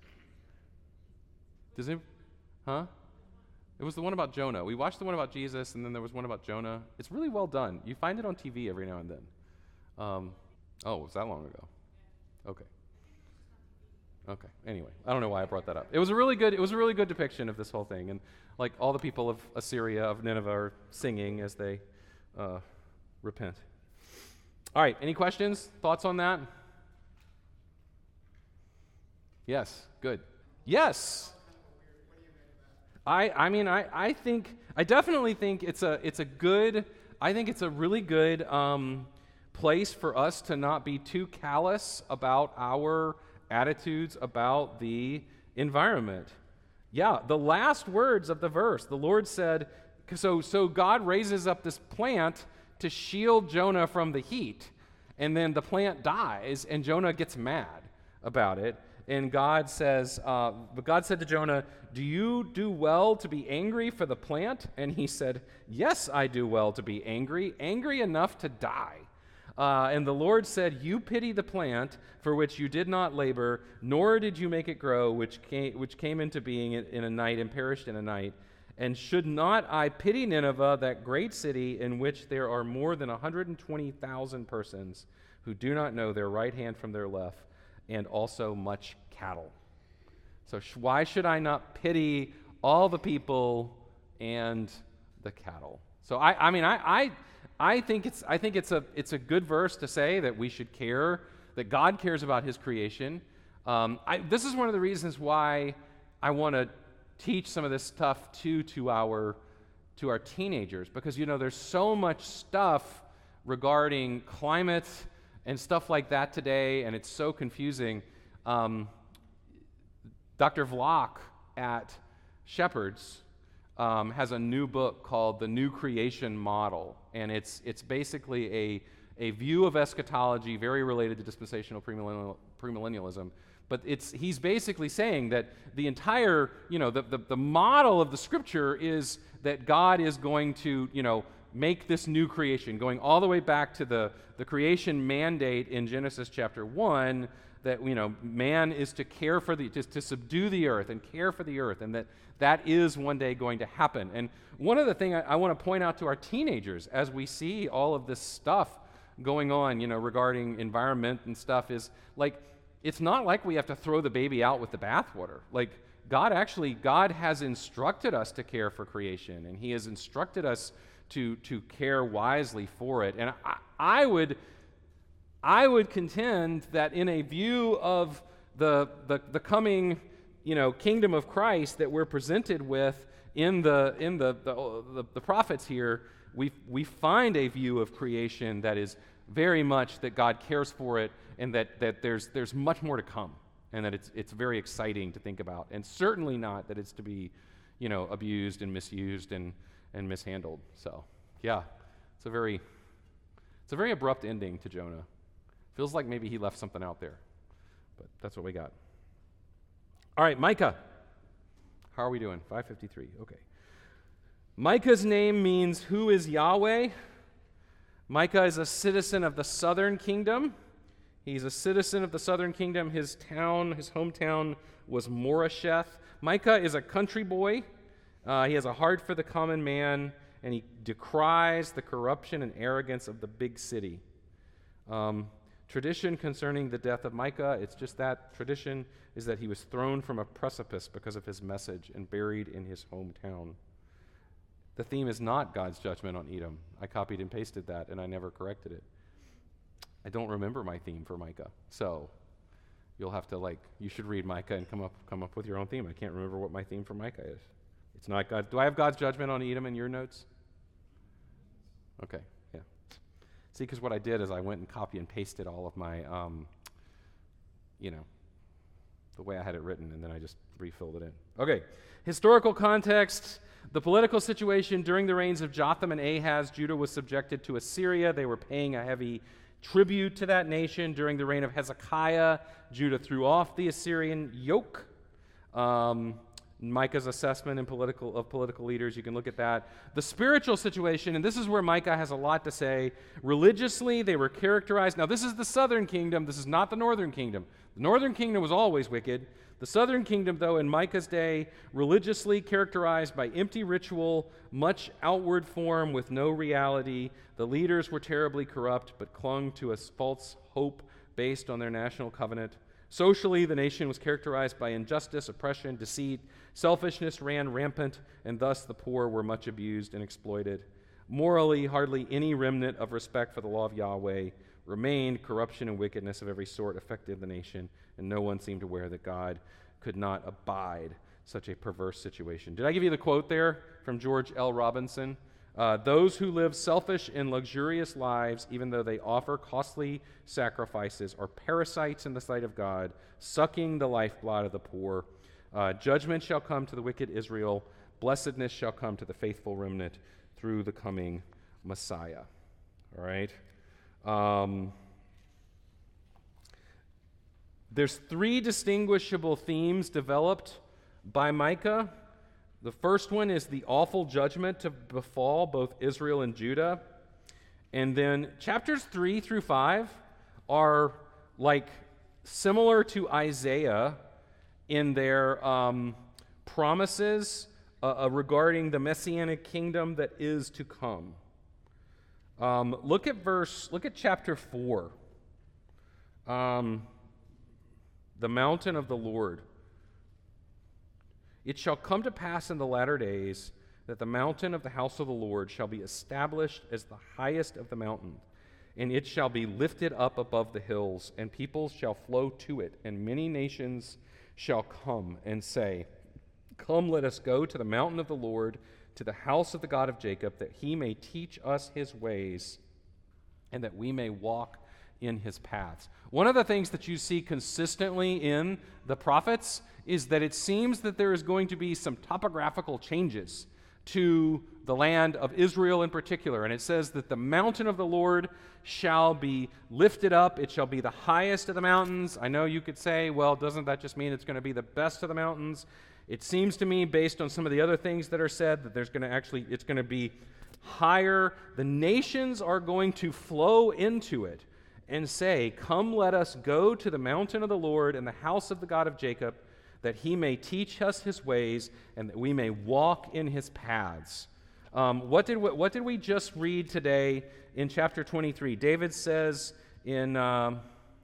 Does it, huh? It was the one about Jonah. We watched the one about Jesus, and then there was one about Jonah. It's really well done. You find it on T V every now and then. Um, oh, was that long ago? Okay. Okay. Anyway, I don't know why I brought that up. It was a really good. It was a really good depiction of this whole thing, and like all the people of Assyria, of Nineveh, are singing as they uh, repent. All right. Any questions? Thoughts on that? Yes. Good. Yes. I. I mean, I. I think. I definitely think it's a. It's a good. I think it's a really good um, place for us to not be too callous about our attitudes about the environment. Yeah, the last words of the verse, the Lord said, so, so God raises up this plant to shield Jonah from the heat, and then the plant dies, and Jonah gets mad about it, and God says, uh, but God said to Jonah, do you do well to be angry for the plant? And he said, yes, I do well to be angry, angry enough to die. Uh, and the Lord said, you pity the plant for which you did not labor, nor did you make it grow, which came, which came into being in, in a night and perished in a night. And should not I pity Nineveh, that great city in which there are more than one hundred twenty thousand persons who do not know their right hand from their left, and also much cattle? So sh- why should I not pity all the people and the cattle? So I, I mean, I... I I think it's I think it's a it's a good verse to say that we should care, that God cares about His creation. Um, I, this is one of the reasons why I want to teach some of this stuff to to our to our teenagers, because you know there's so much stuff regarding climate and stuff like that today, and it's so confusing. Um, Doctor Vlock at Shepherd's Um, has a new book called The New Creation Model, and it's it's basically a a view of eschatology very related to dispensational premillennial, premillennialism. But it's he's basically saying that the entire you know the, the the model of the Scripture is that God is going to you know make this new creation, going all the way back to the the creation mandate in Genesis chapter one. That you know, man is to care for the, just to subdue the earth and care for the earth, and that that is one day going to happen. And one other thing I, I want to point out to our teenagers as we see all of this stuff going on, you know, regarding environment and stuff, is like it's not like we have to throw the baby out with the bathwater. Like God actually, God has instructed us to care for creation, and He has instructed us to to care wisely for it. And I, I would. I would contend that in a view of the, the the coming, you know, kingdom of Christ that we're presented with in the in the the, the, the prophets here, we we find a view of creation that is very much that God cares for it, and that, that there's there's much more to come, and that it's it's very exciting to think about, and certainly not that it's to be, you know, abused and misused and and mishandled. So yeah, it's a very it's a very abrupt ending to Jonah. Feels like maybe he left something out there, but that's what we got. All right, Micah. How are we doing? five fifty-three, okay. Micah's name means who is Yahweh. Micah is a citizen of the southern kingdom. He's a citizen of the southern kingdom. His town, his hometown was Morasheth. Micah is a country boy. Uh, he has a heart for the common man, and he decries the corruption and arrogance of the big city. Um, tradition concerning the death of Micah, it's just that tradition is that he was thrown from a precipice because of his message and buried in his hometown. The theme is not God's judgment on Edom. I copied and pasted that, and I never corrected it. I don't remember my theme for Micah, so you'll have to, like, you should read Micah and come up come up with your own theme. I can't remember what my theme for Micah is. It's not God. Do I have God's judgment on Edom in your notes? Okay, yeah. See, because what I did is I went and copy and pasted all of my, um, you know, the way I had it written, and then I just refilled it in. Okay, historical context. The political situation during the reigns of Jotham and Ahaz, Judah was subjected to Assyria. They were paying a heavy tribute to that nation. During the reign of Hezekiah, Judah threw off the Assyrian yoke. Um, Micah's assessment in political of political leaders, you can look at that. The spiritual situation, and this is where Micah has a lot to say. Religiously, they were characterized. Now, this is the southern kingdom. This is not the northern kingdom. The northern kingdom was always wicked. The southern kingdom, though, in Micah's day, religiously characterized by empty ritual, much outward form with no reality. The leaders were terribly corrupt, but clung to a false hope based on their national covenant. Socially, the nation was characterized by injustice, oppression, deceit. Selfishness ran rampant, and thus the poor were much abused and exploited. Morally, hardly any remnant of respect for the law of Yahweh remained. Corruption and wickedness of every sort affected the nation, and no one seemed aware that God could not abide such a perverse situation. Did I give you the quote there from George L. Robinson? Uh, Those who live selfish and luxurious lives, even though they offer costly sacrifices, are parasites in the sight of God, sucking the lifeblood of the poor. Uh, judgment shall come to the wicked Israel. Blessedness shall come to the faithful remnant through the coming Messiah. All right? Um, there's three distinguishable themes developed by Micah. The first one is the awful judgment to befall both Israel and Judah. And then chapters three through five are like similar to Isaiah in their um, promises uh, uh, regarding the messianic kingdom that is to come. Um, look at verse, look at chapter four. Um, the mountain of the Lord. It shall come to pass in the latter days that the mountain of the house of the Lord shall be established as the highest of the mountains, and it shall be lifted up above the hills, and peoples shall flow to it, and many nations shall come and say, Come, let us go to the mountain of the Lord, to the house of the God of Jacob, that he may teach us his ways, and that we may walk in his paths. One of the things that you see consistently in the prophets is that it seems that there is going to be some topographical changes to the land of Israel in particular. And it says that the mountain of the Lord shall be lifted up. It shall be the highest of the mountains. I know you could say, well, doesn't that just mean it's going to be the best of the mountains? It seems to me, based on some of the other things that are said, that there's going to actually, it's going to be higher. The nations are going to flow into it and say, Come, let us go to the mountain of the Lord and the house of the God of Jacob, that he may teach us his ways and that we may walk in his paths. Um, what did we, what did we just read today in chapter twenty-three? David says in, um,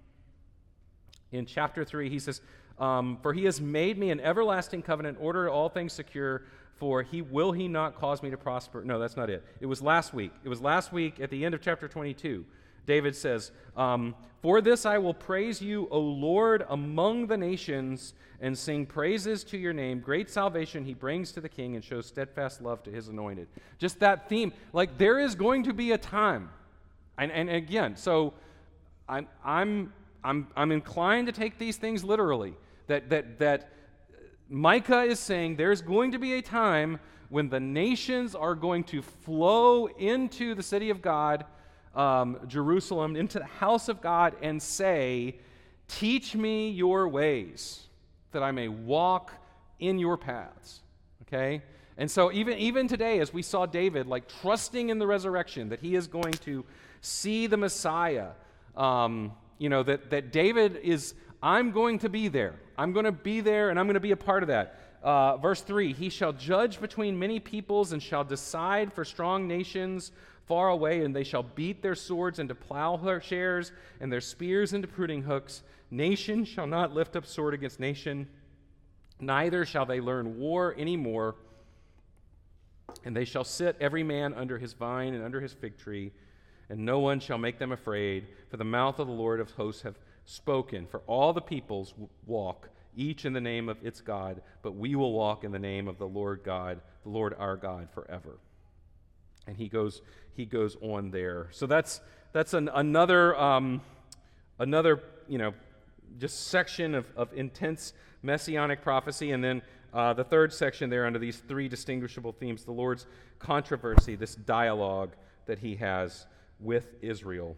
in chapter three, he says, um, For he has made me an everlasting covenant, order all things secure, for he will he not cause me to prosper. No, that's not it. It was last week. It was last week at the end of chapter twenty-two. David says, um, For this I will praise you, O Lord, among the nations, and sing praises to your name. Great salvation he brings to the king and shows steadfast love to his anointed. Just that theme. Like, there is going to be a time. And, and again, so I'm, I'm, I'm, I'm inclined to take these things literally. That, that, that Micah is saying there's going to be a time when the nations are going to flow into the city of God, Um, Jerusalem, into the house of God, and say, Teach me your ways, that I may walk in your paths. Okay? And so even, even today, as we saw David, like trusting in the resurrection, that he is going to see the Messiah, um, you know, that, that David is, I'm going to be there. I'm going to be there, and I'm going to be a part of that. Uh, verse three, he shall judge between many peoples and shall decide for strong nations far away, and they shall beat their swords into plowshares and their spears into pruning hooks. Nation shall not lift up sword against nation, neither shall they learn war any more. And they shall sit every man under his vine and under his fig tree, and no one shall make them afraid, for the mouth of the Lord of hosts hath spoken. For all the peoples walk, each in the name of its God, but we will walk in the name of the Lord God, the Lord our God, forever. And he goes, he goes on there. So that's that's an, another um, another you know just section of, of intense messianic prophecy, and then uh, the third section there under these three distinguishable themes: the Lord's controversy, this dialogue that he has with Israel.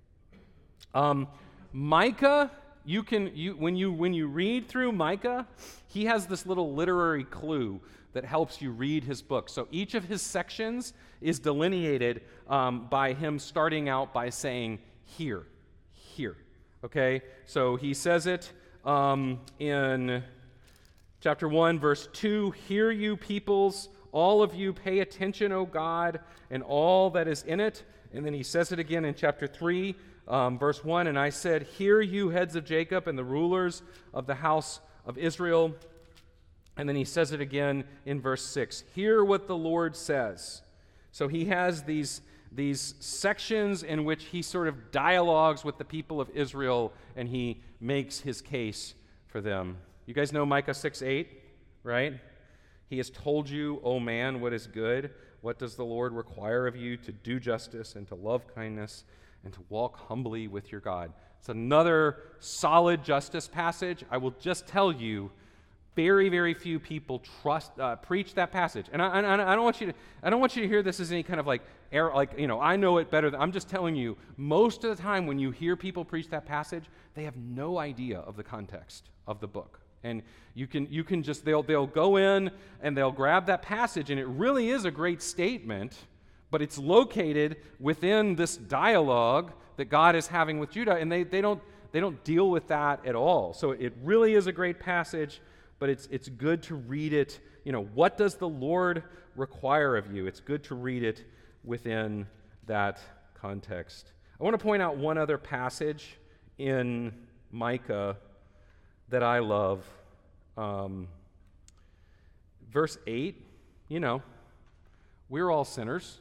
Um, Micah. You can you when you when you read through Micah, he has this little literary clue that helps you read his book. So each of his sections is delineated um, by him starting out by saying here, here. Okay, so he says it um, in chapter one, verse two. Hear you peoples, all of you, pay attention, O God, and all that is in it. And then he says it again in chapter three. Um, verse one, and I said, hear you heads of Jacob and the rulers of the house of Israel. And then he says it again in verse six, hear what the Lord says. So he has these, these sections in which he sort of dialogues with the people of Israel, and he makes his case for them. You guys know Micah six eight, right? He has told you, O man, what is good. What does the Lord require of you? To do justice and to love kindness and to walk humbly with your God. It's another solid justice passage. I will just tell you, very, very few people trust uh, preach that passage. And I, I, I don't want you to. I don't want you to hear this as any kind of like error. Like you know, I know it better. Than, I'm just telling you. Most of the time, when you hear people preach that passage, they have no idea of the context of the book. And you can you can just they'll they'll go in and they'll grab that passage, and it really is a great statement. But it's located within this dialogue that God is having with Judah, and they, they don't they don't deal with that at all. So it really is a great passage, but it's it's good to read it. You know, what does the Lord require of you? It's good to read it within that context. I want to point out one other passage in Micah that I love. Um, verse eight, you know, we're all sinners.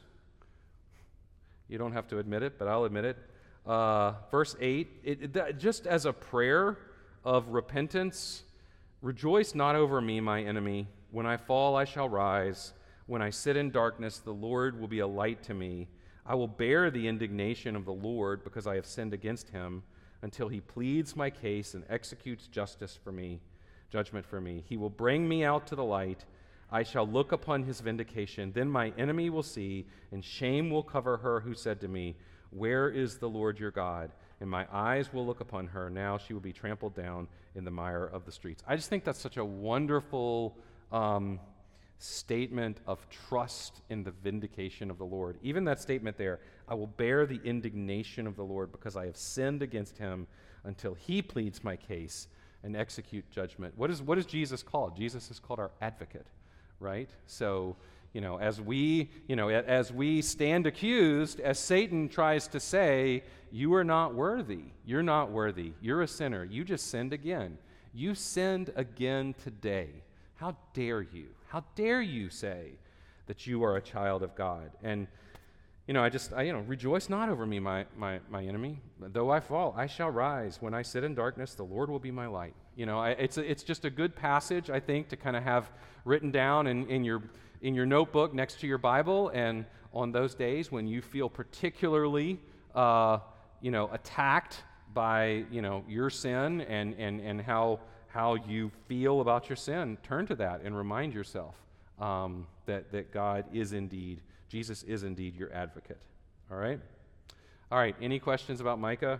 You don't have to admit it, but I'll admit it. Uh, verse eight, it, it, just as a prayer of repentance, rejoice not over me, my enemy. When I fall, I shall rise. When I sit in darkness, the Lord will be a light to me. I will bear the indignation of the Lord because I have sinned against him, until he pleads my case and executes justice for me, judgment for me. He will bring me out to the light. I shall look upon his vindication. Then my enemy will see, and shame will cover her who said to me, where is the Lord your God? And my eyes will look upon her. Now she will be trampled down in the mire of the streets. I just think that's such a wonderful um, statement of trust in the vindication of the Lord. Even that statement there, I will bear the indignation of the Lord because I have sinned against him until he pleads my case and execute judgment. What is, what is Jesus called? Jesus is called our advocate. Right? So, you know, as we, you know, as we stand accused, as Satan tries to say, you are not worthy. You're not worthy. You're a sinner. You just sinned again. You sinned again today. How dare you? How dare you say that you are a child of God? And, you know, I just, I, you know, rejoice not over me, my, my, my enemy. Though I fall, I shall rise. When I sit in darkness, the Lord will be my light. You know, I, it's a, it's just a good passage, I think, to kind of have written down in, in your in your notebook next to your Bible. And on those days when you feel particularly, uh, you know, attacked by, you know, your sin and and and how how you feel about your sin, turn to that and remind yourself um, that that God is indeed, Jesus is indeed your advocate. All right, all right. Any questions about Micah?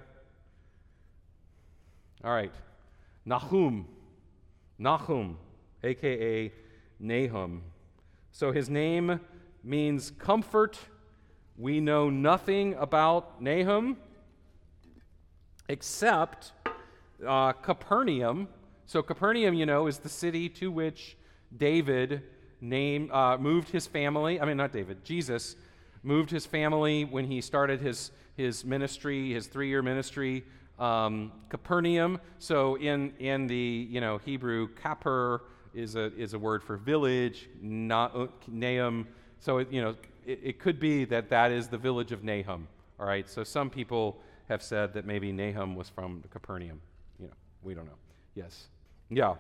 All right. Nahum, Nahum, a k a. Nahum. So his name means comfort. We know nothing about Nahum. except uh, Capernaum. So Capernaum, you know, is the city to which David named, uh, moved his family. I mean, not David, Jesus moved his family when he started his, his ministry, his three-year ministry. Um, Capernaum. So in in the you know Hebrew, Kaper is a is a word for village. Na, Nahum. So it, you know it, it could be that that is the village of Nahum. All right. So some people have said that maybe Nahum was from Capernaum. You know, we don't know. Yes. Yeah.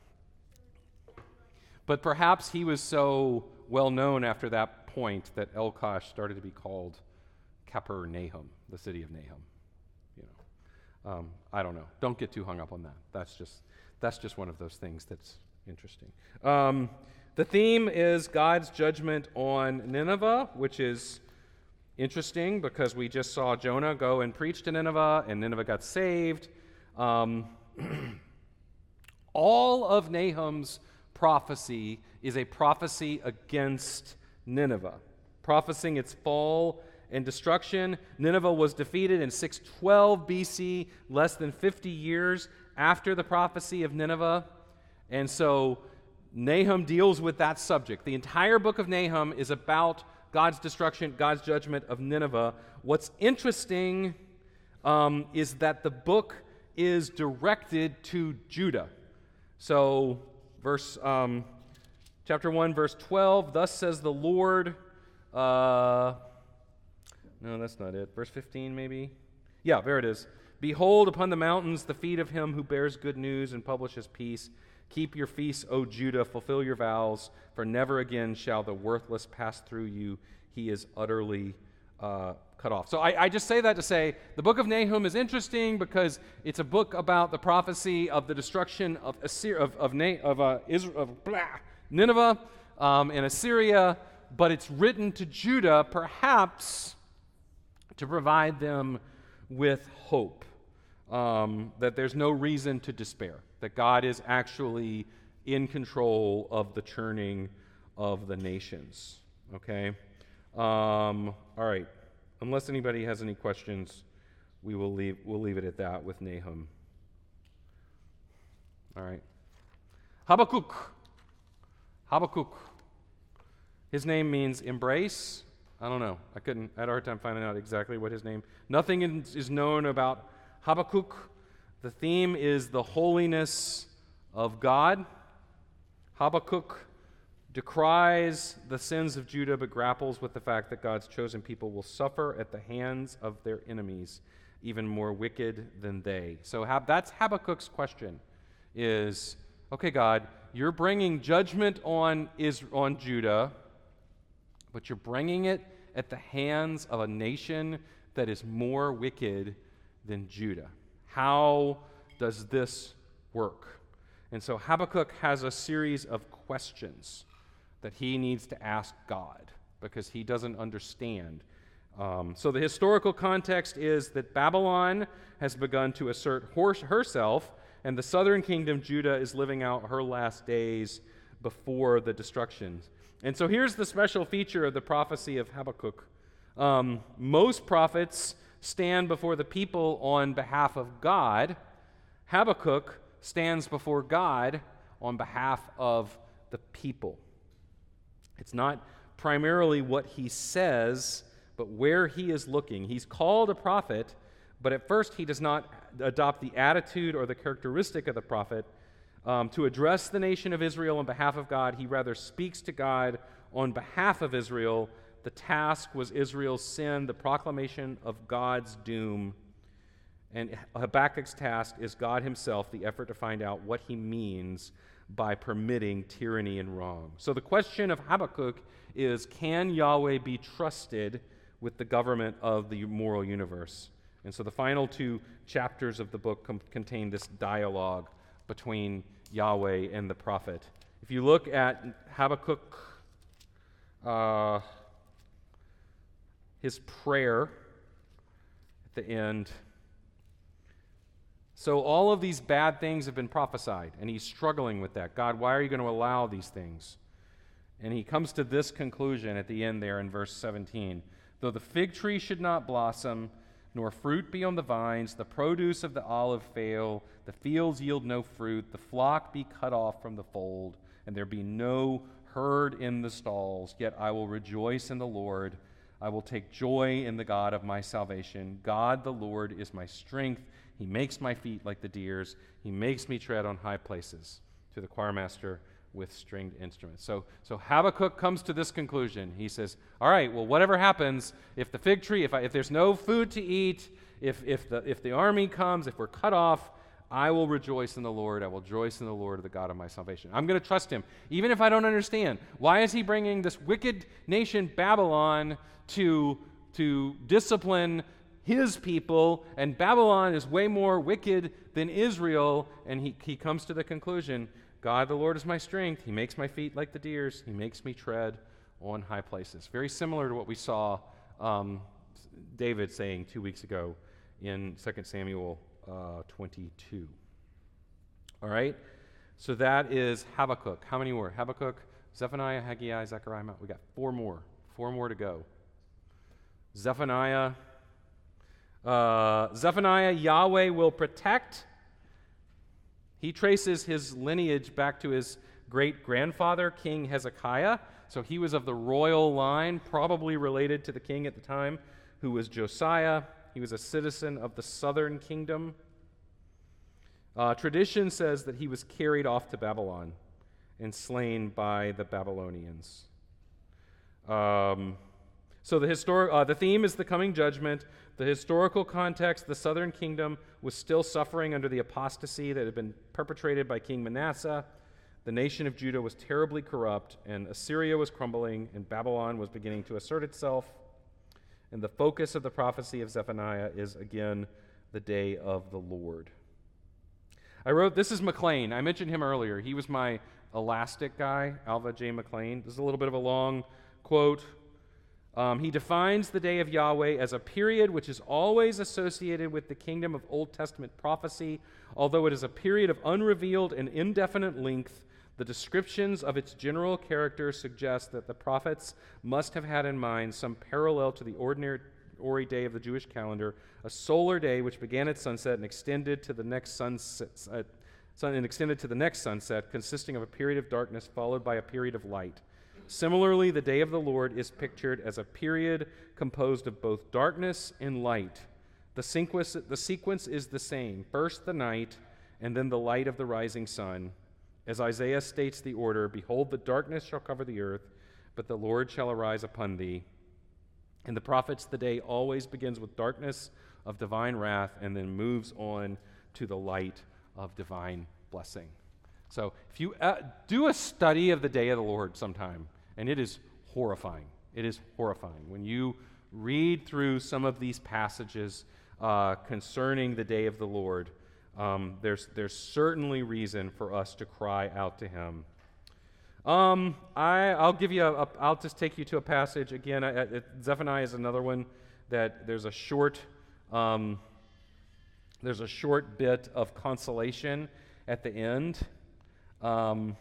But perhaps he was so well known after that point that Elkosh started to be called Capernaum, the city of Nahum. Um, I don't know. Don't get too hung up on that. That's just that's just one of those things that's interesting. Um, the theme is God's judgment on Nineveh, which is interesting because we just saw Jonah go and preach to Nineveh, and Nineveh got saved. Um, all of Nahum's prophecy is a prophecy against Nineveh, prophesying its fall and destruction. Nineveh was defeated in six twelve B C, less than fifty years after the prophecy of Nineveh. And so Nahum deals with that subject. The entire book of Nahum is about God's destruction, God's judgment of Nineveh. What's interesting um, is that the book is directed to Judah. So verse um, chapter one, verse twelve, thus says the Lord... Uh, No, that's not it. Verse fifteen, maybe? Yeah, there it is. Behold, upon the mountains the feet of him who bears good news and publishes peace. Keep your feasts, O Judah, fulfill your vows, for never again shall the worthless pass through you. He is utterly uh, cut off. So I, I just say that to say the book of Nahum is interesting because it's a book about the prophecy of the destruction of Assyria, of of, Na- of, uh, Israel, of blah, Nineveh um, and Assyria, but it's written to Judah, perhaps to provide them with hope, um, that there's no reason to despair, that God is actually in control of the churning of the nations. Okay? Um, all right. Unless anybody has any questions, we will leave, we'll leave it at that with Nahum. All right. Habakkuk. Habakkuk. His name means embrace. I don't know. I couldn't, I had a hard time finding out exactly what his name. Nothing in, is known about Habakkuk. The theme is the holiness of God. Habakkuk decries the sins of Judah, but grapples with the fact that God's chosen people will suffer at the hands of their enemies, even more wicked than they. So Hab- that's Habakkuk's question is, okay, God, you're bringing judgment on, Is- on Judah, but you're bringing it at the hands of a nation that is more wicked than Judah. How does this work? And so Habakkuk has a series of questions that he needs to ask God because he doesn't understand. Um, so the historical context is that Babylon has begun to assert her- herself, and the southern kingdom, Judah, is living out her last days before the destruction. And so here's the special feature of the prophecy of Habakkuk. Um, most prophets stand before the people on behalf of God. Habakkuk stands before God on behalf of the people. It's not primarily what he says, but where he is looking. He's called a prophet, but at first he does not adopt the attitude or the characteristic of the prophet. Um, to address the nation of Israel on behalf of God, he rather speaks to God on behalf of Israel. The task was Israel's sin, the proclamation of God's doom. And Habakkuk's task is God himself, the effort to find out what he means by permitting tyranny and wrong. So the question of Habakkuk is, can Yahweh be trusted with the government of the moral universe? And so the final two chapters of the book com- contain this dialogue between Yahweh and the prophet. If you look at Habakkuk, uh, his prayer at the end. So all of these bad things have been prophesied, and he's struggling with that. God, why are you going to allow these things? And he comes to this conclusion at the end there in verse seventeen. Though the fig tree should not blossom, nor fruit be on the vines, the produce of the olive fail, the fields yield no fruit, the flock be cut off from the fold, and there be no herd in the stalls. Yet I will rejoice in the Lord. I will take joy in the God of my salvation. God the Lord is my strength. He makes my feet like the deer's. He makes me tread on high places. To the choirmaster with stringed instruments. So, so Habakkuk comes to this conclusion. He says, all right, well, whatever happens, if the fig tree, if, I, if there's no food to eat, if, if, the, if the army comes, if we're cut off, I will rejoice in the Lord. I will rejoice in the Lord, the God of my salvation. I'm going to trust him, even if I don't understand. Why is he bringing this wicked nation, Babylon, to, to discipline his people? And Babylon is way more wicked than Israel. And he, he comes to the conclusion, God, the Lord, is my strength. He makes my feet like the deer's. He makes me tread on high places. Very similar to what we saw um, David saying two weeks ago in Second Samuel uh, twenty-two. All right? So that is Habakkuk. How many more? Habakkuk, Zephaniah, Haggai, Zechariah. We got four more. Four more to go. Zephaniah. Uh, Zephaniah, Yahweh will protect. He traces his lineage back to his great-grandfather, King Hezekiah. So he was of the royal line, probably related to the king at the time, who was Josiah. He was a citizen of the southern kingdom. Uh, tradition says that he was carried off to Babylon and slain by the Babylonians. Um, so the, histor- uh, the theme is the coming judgment. The historical context, the southern kingdom was still suffering under the apostasy that had been perpetrated by King Manasseh. The nation of Judah was terribly corrupt, and Assyria was crumbling, and Babylon was beginning to assert itself. And the focus of the prophecy of Zephaniah is, again, the day of the Lord. I wrote, this is McLean. I mentioned him earlier. He was my elastic guy, Alva J. McLean. This is a little bit of a long quote. Um, he defines the day of Yahweh as a period which is always associated with the kingdom of Old Testament prophecy. Although it is a period of unrevealed and indefinite length, the descriptions of its general character suggest that the prophets must have had in mind some parallel to the ordinary day of the Jewish calendar, a solar day which began at sunset and extended to the next sunset, uh, sun, and extended to the next sunset, consisting of a period of darkness followed by a period of light. Similarly, the day of the Lord is pictured as a period composed of both darkness and light. The sequence, the sequence is the same. First the night, and then the light of the rising sun. As Isaiah states the order, behold, the darkness shall cover the earth, but the Lord shall arise upon thee. In the prophets, the day always begins with darkness of divine wrath and then moves on to the light of divine blessing. So if you uh, do a study of the day of the Lord sometime, and it is horrifying. It is horrifying. When you read through some of these passages uh, concerning the day of the Lord, um, there's, there's certainly reason for us to cry out to him. Um, I, I'll give you a, a, I'll just take you to a passage. Again, I, I, Zephaniah is another one that there's a short, um, there's a short bit of consolation at the end. Um,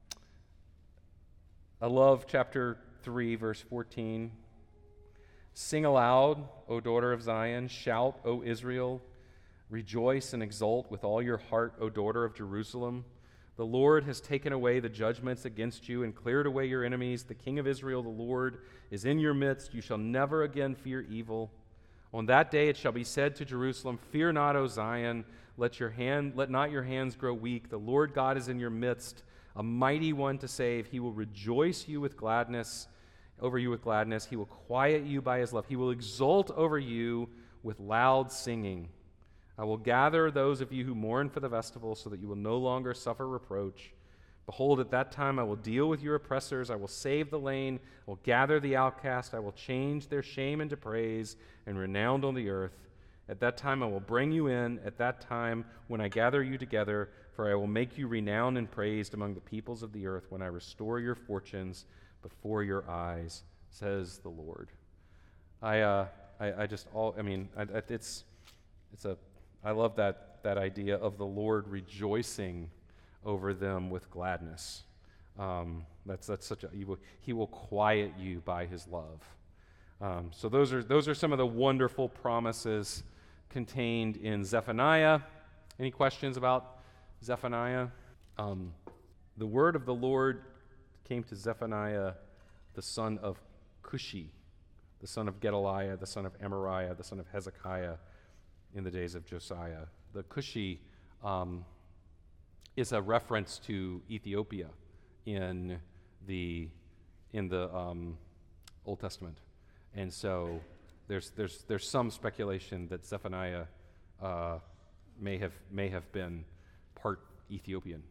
I love chapter three, verse fourteen. Sing aloud, O daughter of Zion. Shout, O Israel. Rejoice and exult with all your heart, O daughter of Jerusalem. The Lord has taken away the judgments against you and cleared away your enemies. The King of Israel, the Lord, is in your midst. You shall never again fear evil. On that day it shall be said to Jerusalem, fear not, O Zion. Let your hand, let not your hands grow weak. The Lord God is in your midst, a mighty one to save. He will rejoice you with gladness, over you with gladness. He will quiet you by his love. He will exult over you with loud singing. I will gather those of you who mourn for the festival so that you will no longer suffer reproach. Behold, at that time I will deal with your oppressors. I will save the lame. I will gather the outcast. I will change their shame into praise and renowned on the earth. At that time I will bring you in, at that time when I gather you together, for I will make you renowned and praised among the peoples of the earth when I restore your fortunes before your eyes, says the Lord. I, uh, I, I just all, I mean, I, I, it's, it's a, I love that that idea of the Lord rejoicing over them with gladness. Um, that's that's such a, he will, he will quiet you by his love. Um, so those are those are some of the wonderful promises contained in Zephaniah. Any questions about Zephaniah? Um, the word of the Lord came to Zephaniah, the son of Cushi, the son of Gedaliah, the son of Amariah, the son of Hezekiah, in the days of Josiah. The Cushi um, is a reference to Ethiopia in the in the um, Old Testament, and so there's there's there's some speculation that Zephaniah uh, may have may have been part Ethiopian,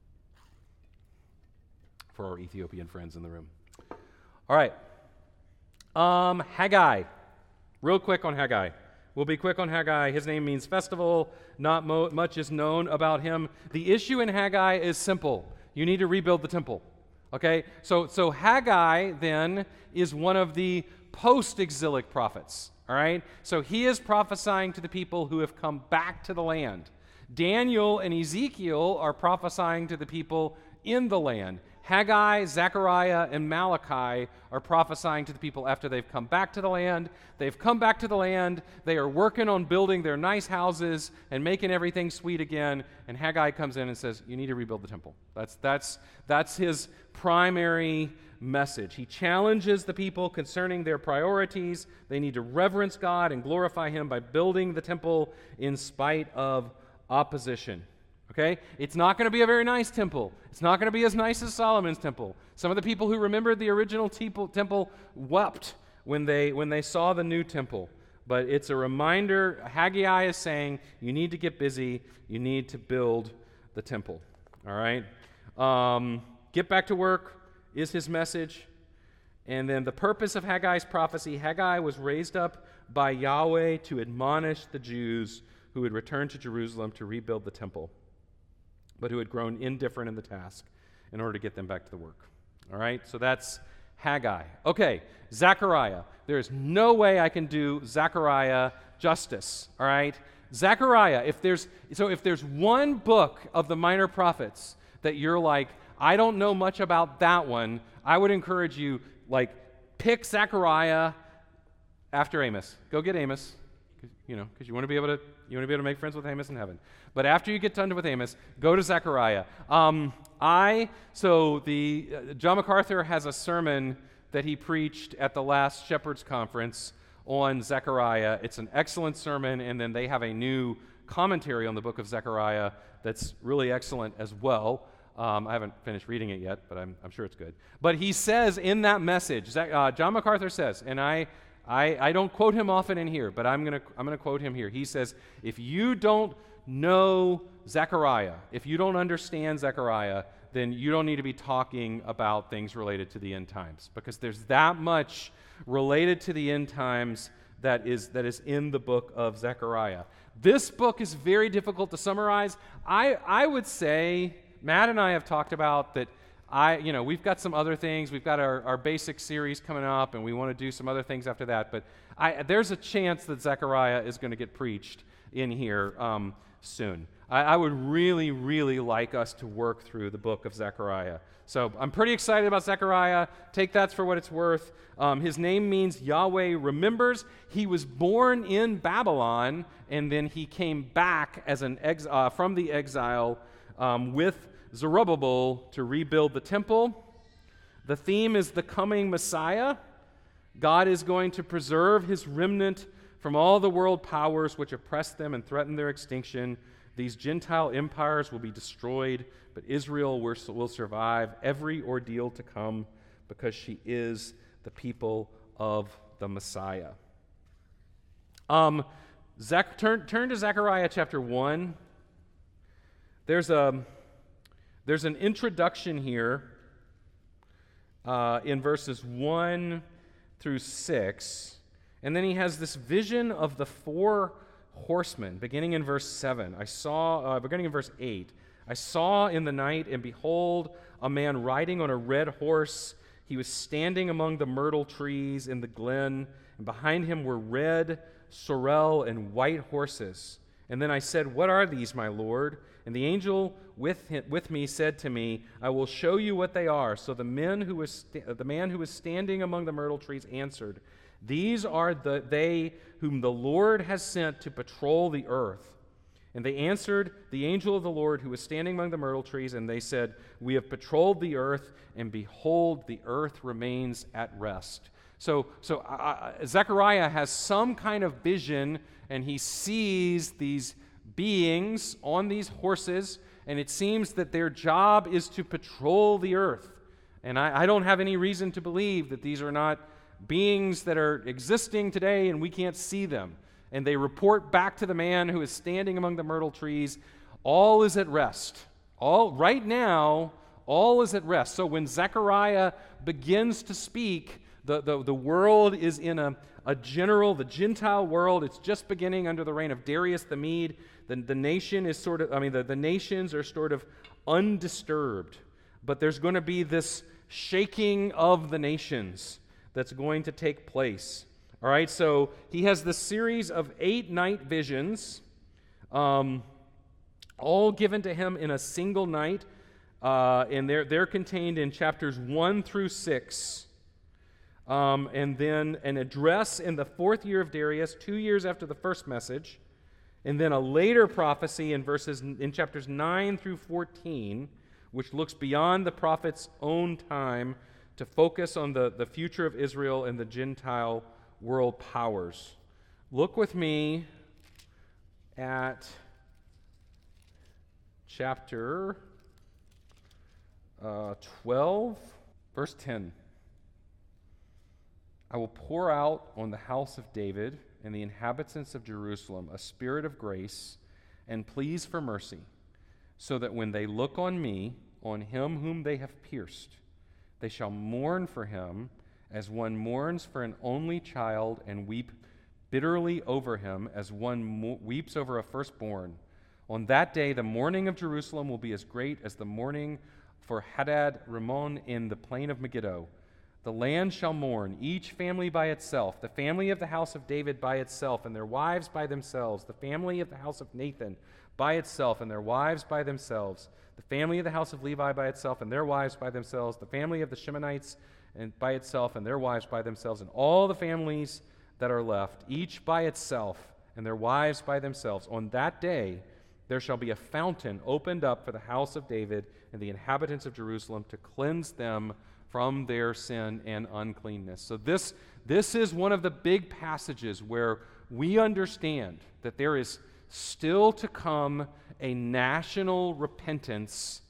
for our Ethiopian friends in the room. All right, um, Haggai. Real quick on Haggai. We'll be quick on Haggai. His name means festival. Not mo- much is known about him. The issue in Haggai is simple. You need to rebuild the temple. Okay? So, so Haggai, then, is one of the post-exilic prophets. All right? So he is prophesying to the people who have come back to the land. Daniel and Ezekiel are prophesying to the people in the land. Haggai, Zechariah, and Malachi are prophesying to the people after they've come back to the land. They've come back to the land. They are working on building their nice houses and making everything sweet again. And Haggai comes in and says, you need to rebuild the temple. That's, that's, that's his primary message. He challenges the people concerning their priorities. They need to reverence God and glorify him by building the temple in spite of opposition. Okay? It's not going to be a very nice temple. It's not going to be as nice as Solomon's temple. Some of the people who remembered the original temple wept when they when they saw the new temple. But it's a reminder. Haggai is saying, you need to get busy. You need to build the temple. All right? Um, get back to work is his message. And then the purpose of Haggai's prophecy, Haggai was raised up by Yahweh to admonish the Jews who had returned to Jerusalem to rebuild the temple, but who had grown indifferent in the task in order to get them back to the work. All right, so that's Haggai. Okay, Zechariah. There is no way I can do Zechariah justice. All right, Zechariah. If there's so, if there's one book of the minor prophets that you're like, I don't know much about that one, I would encourage you, like, pick Zechariah after Amos. Go get Amos. You know, because you want to be able to you want to be able to make friends with Amos in heaven. But after you get done with Amos, go to Zechariah. Um, I so the uh, John MacArthur has a sermon that he preached at the last Shepherds Conference on Zechariah. It's an excellent sermon, and then they have a new commentary on the book of Zechariah that's really excellent as well. Um, I haven't finished reading it yet, but I'm, I'm sure it's good. But he says in that message, uh, John MacArthur says, and I. I, I don't quote him often in here, but I'm going to I'm going to quote him here. He says, if you don't know Zechariah, if you don't understand Zechariah, then you don't need to be talking about things related to the end times, because there's that much related to the end times that is that is in the book of Zechariah. This book is very difficult to summarize. I I would say, Matt and I have talked about that. I, you know, we've got some other things. We've got our, our basic series coming up, and we want to do some other things after that. But I, there's a chance that Zechariah is going to get preached in here um, soon. I, I would really, really like us to work through the book of Zechariah. So I'm pretty excited about Zechariah. Take that for what it's worth. Um, his name means Yahweh remembers. He was born in Babylon, and then he came back as an ex- uh, from the exile um, with Zerubbabel to rebuild the temple. The theme is the coming Messiah. God is going to preserve his remnant from all the world powers which oppress them and threaten their extinction. These Gentile empires will be destroyed, but Israel will survive every ordeal to come because she is the people of the Messiah. Um, Zach, turn, turn to Zechariah chapter one. There's a There's an introduction here uh, in verses one through six, and then he has this vision of the four horsemen, beginning in verse seven. I saw, uh, beginning in verse eight, I saw in the night, and behold, a man riding on a red horse. He was standing among the myrtle trees in the glen, and behind him were red, sorrel, and white horses. And then I said, what are these, my Lord? And the angel with him, with me said to me, I will show you what they are. So the men who was sta- the man who was standing among the myrtle trees answered, These are the they whom the Lord has sent to patrol the earth. And they answered the angel of the Lord who was standing among the myrtle trees, and they said, We have patrolled the earth, and behold, the earth remains at rest. So, so uh, Zechariah has some kind of vision, and he sees these beings on these horses, and it seems that their job is to patrol the earth. And I, I don't have any reason to believe that these are not beings that are existing today and we can't see them. And they report back to the man who is standing among the myrtle trees, all is at rest. All right now, all is at rest. So when Zechariah begins to speak, the, the, the world is in a, a general, the Gentile world, it's just beginning under the reign of Darius the Mede. The, the nation is sort of, I mean, the, the nations are sort of undisturbed. But there's going to be this shaking of the nations that's going to take place. All right, so he has this series of eight night visions, um, all given to him in a single night, uh, and they're, they're contained in chapters one through six, um, and then an address in the fourth year of Darius, two years after the first message, and then a later prophecy in verses in chapters nine through fourteen, which looks beyond the prophet's own time to focus on the, the future of Israel and the Gentile world powers. Look with me at chapter uh, twelve, verse ten. I will pour out on the house of David and the inhabitants of Jerusalem a spirit of grace and pleas for mercy, so that when they look on me, on him whom they have pierced, they shall mourn for him as one mourns for an only child, and weep bitterly over him as one mo- weeps over a firstborn. On that day, the mourning of Jerusalem will be as great as the mourning for Hadad Rimmon in the plain of Megiddo. The land shall mourn, each family by itself, the family of the house of David by itself, and their wives by themselves, the family of the house of Nathan by itself, and their wives by themselves, the family of the house of Levi by itself, and their wives by themselves, the family of the Shemonites and by itself, and their wives by themselves, and all the families that are left, each by itself, and their wives by themselves. On that day there shall be a fountain opened up for the house of David and the inhabitants of Jerusalem to cleanse them from their sin and uncleanness. So this, this is one of the big passages where we understand that there is still to come a national repentance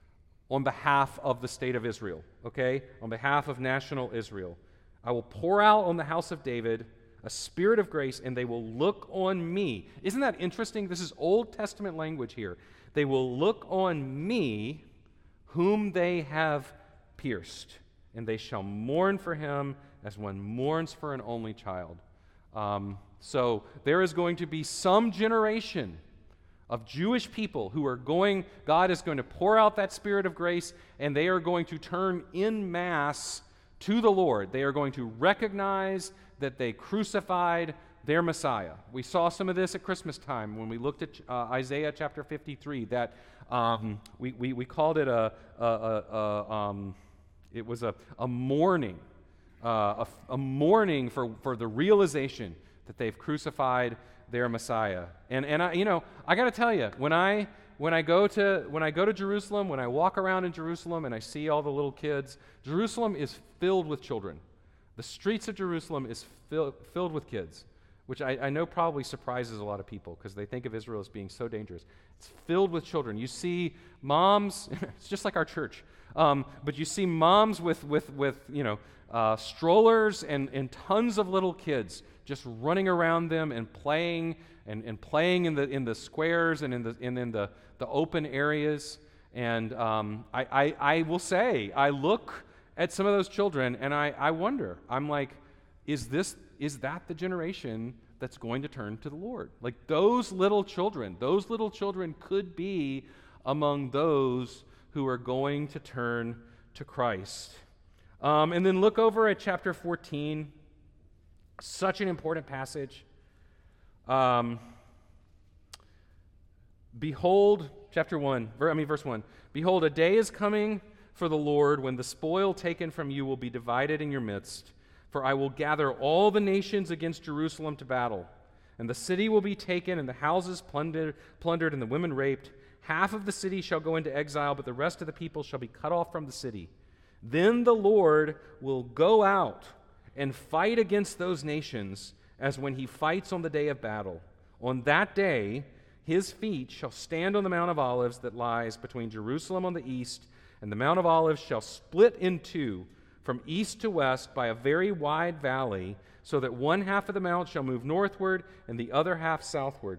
on behalf of the state of Israel, okay? On behalf of national Israel. I will pour out on the house of David a spirit of grace, and they will look on me. Isn't that interesting? This is Old Testament language here. They will look on me, whom they have pierced, and they shall mourn for him as one mourns for an only child. Um, so there is going to be some generation of Jewish people who are going, God is going to pour out that spirit of grace, and they are going to turn en masse to the Lord. They are going to recognize that they crucified their Messiah. We saw some of this at Christmas time when we looked at uh, Isaiah chapter fifty-three, that um, we, we, we called it a, a, a, a um, it was a, a mourning, uh, a, a mourning for, for the realization that they've crucified their Messiah. And and I you know, I got to tell you, when I when I go to when I go to Jerusalem, when I walk around in Jerusalem and I see all the little kids, Jerusalem is filled with children. The streets of Jerusalem is fill, filled with kids, which I, I know probably surprises a lot of people because they think of Israel as being so dangerous. It's filled with children. You see moms, it's just like our church, um, but you see moms with with with you know uh, strollers and and tons of little kids just running around them and playing and, and playing in the in the squares and in the and in the, the open areas. And um, I, I I will say, I look at some of those children and I, I wonder, I'm like, is this is that the generation that's going to turn to the Lord? Like those little children, those little children could be among those who are going to turn to Christ. Um, and then look over at chapter fourteen. Such an important passage. Um, Behold, chapter one, I mean verse one. Behold, a day is coming for the Lord when the spoil taken from you will be divided in your midst. For I will gather all the nations against Jerusalem to battle, and the city will be taken, and the houses plundered, plundered, and the women raped. Half of the city shall go into exile, but the rest of the people shall be cut off from the city. Then the Lord will go out and fight against those nations as when he fights on the day of battle. On that day, his feet shall stand on the Mount of Olives that lies between Jerusalem on the east, and the Mount of Olives shall split in two from east to west by a very wide valley, so that one half of the mount shall move northward and the other half southward.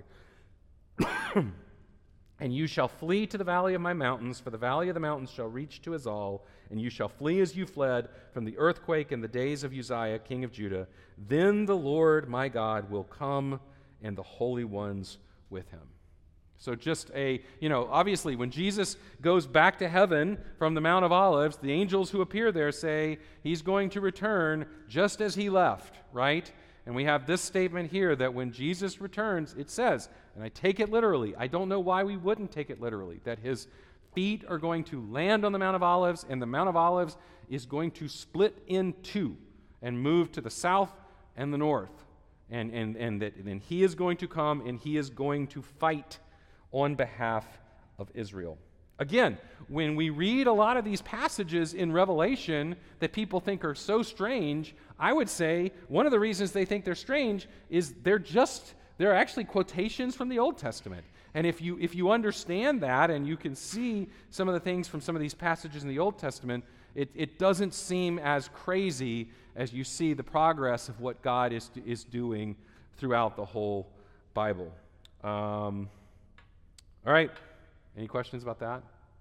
And you shall flee to the valley of my mountains, for the valley of the mountains shall reach to Azal, and you shall flee as you fled from the earthquake in the days of Uzziah, king of Judah. Then the Lord my God will come, and the holy ones with him. So just a, you know, obviously when Jesus goes back to heaven from the Mount of Olives, the angels who appear there say he's going to return just as he left, right? And we have this statement here that when Jesus returns, it says, and I take it literally, I don't know why we wouldn't take it literally, that his feet are going to land on the Mount of Olives, and the Mount of Olives is going to split in two and move to the south and the north. And, and, and that then he is going to come and he is going to fight on behalf of Israel. Again, when we read a lot of these passages in Revelation that people think are so strange, I would say one of the reasons they think they're strange is they're just, they're actually quotations from the Old Testament. And if you if you understand that and you can see some of the things from some of these passages in the Old Testament, it, it doesn't seem as crazy as you see the progress of what God is, is doing throughout the whole Bible. Um, all right. Any questions about that?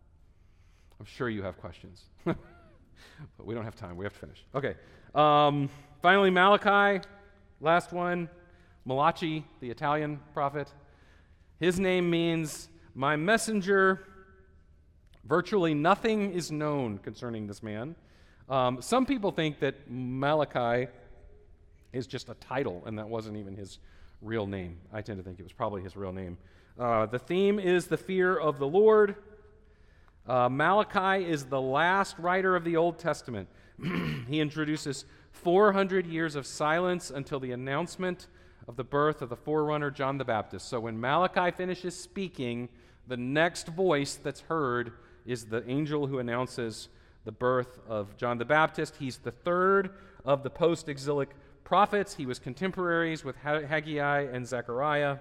I'm sure you have questions. But we don't have time. We have to finish. Okay. Um, finally, Malachi, last one. Malachi, the Italian prophet. His name means my messenger. Virtually nothing is known concerning this man. Um, some people think that Malachi is just a title, and that wasn't even his real name. I tend to think it was probably his real name. Uh, the theme is the fear of the Lord. Uh, Malachi is the last writer of the Old Testament. He introduces four hundred years of silence until the announcement of the birth of the forerunner, John the Baptist. So when Malachi finishes speaking, the next voice that's heard is the angel who announces the birth of John the Baptist. He's the third of the post-exilic prophets. He was contemporaries with Haggai and Zechariah.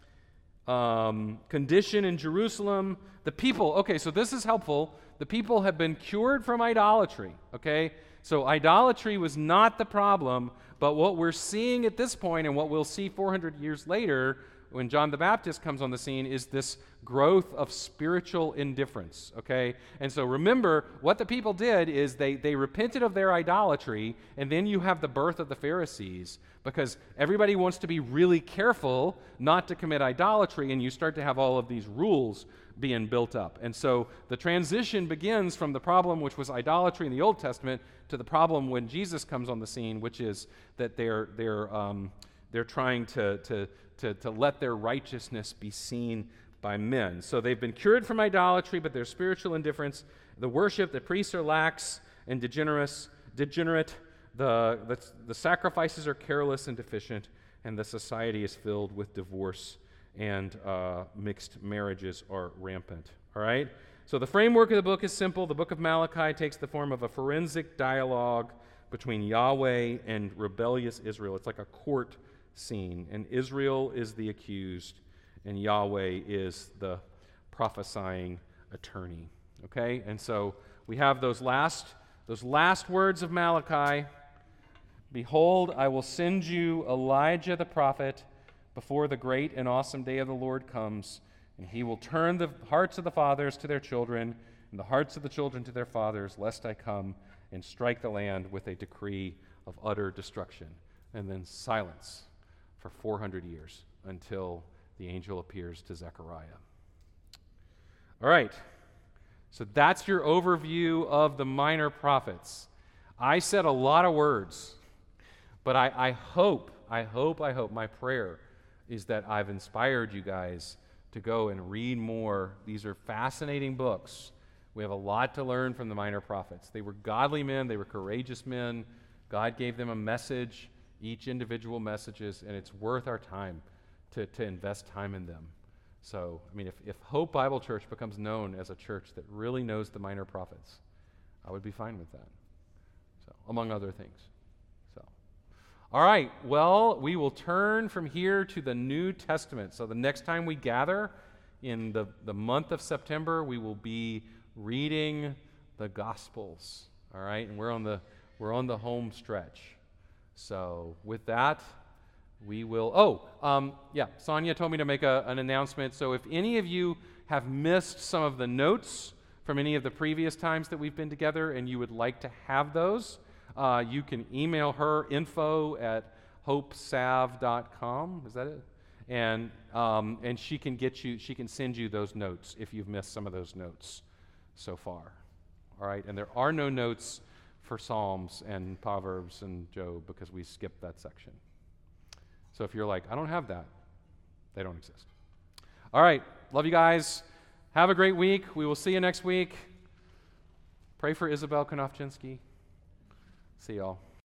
Um, condition in Jerusalem. The people, okay, so this is helpful. The people have been cured from idolatry, okay? So idolatry was not the problem, but what we're seeing at this point and what we'll see four hundred years later when John the Baptist comes on the scene is this growth of spiritual indifference, okay? And so remember, what the people did is they, they repented of their idolatry, and then you have the birth of the Pharisees, because everybody wants to be really careful not to commit idolatry, and you start to have all of these rules being built up. And so the transition begins from the problem, which was idolatry in the Old Testament, to the problem when Jesus comes on the scene, which is that they're they're um, they're trying to to to to let their righteousness be seen by men. So they've been cured from idolatry, but there's spiritual indifference. The worship, the priests are lax and degenerate. Degenerate. The, the the sacrifices are careless and deficient, and the society is filled with divorce, and uh, mixed marriages are rampant. All right? So the framework of the book is simple. The book of Malachi takes the form of a forensic dialogue between Yahweh and rebellious Israel. It's like a court scene, and Israel is the accused, and Yahweh is the prophesying attorney. Okay? And so we have those last, those last words of Malachi. Behold, I will send you Elijah the prophet before the great and awesome day of the Lord comes, and he will turn the hearts of the fathers to their children, and the hearts of the children to their fathers, lest I come and strike the land with a decree of utter destruction. And then silence for four hundred years until the angel appears to Zechariah. All right, so that's your overview of the minor prophets. I said a lot of words, but I, I hope, I hope, I hope, my prayer is that I've inspired you guys to go and read more. These are fascinating books. We have a lot to learn from the minor prophets. They were godly men. They were courageous men. God gave them a message, each individual messages, and it's worth our time to, to invest time in them. So, I mean, if, if Hope Bible Church becomes known as a church that really knows the minor prophets, I would be fine with that. So, among other things. So, all right, well, we will turn from here to the New Testament. So the next time we gather in the, the month of September, we will be reading the Gospels. All right, and we're on the we're on the home stretch. So with that, we will, oh, um, yeah, Sonia told me to make a, an announcement. So if any of you have missed some of the notes from any of the previous times that we've been together and you would like to have those, uh, you can email her, info at hopesav dot com. Is that it? And, um, and she can get you, she can send you those notes if you've missed some of those notes so far. All right, and there are no notes for Psalms and Proverbs and Job because we skipped that section. So if you're like, I don't have that, they don't exist. All right, love you guys. Have a great week. We will see you next week. Pray for Isabel Konofchinsky. See y'all.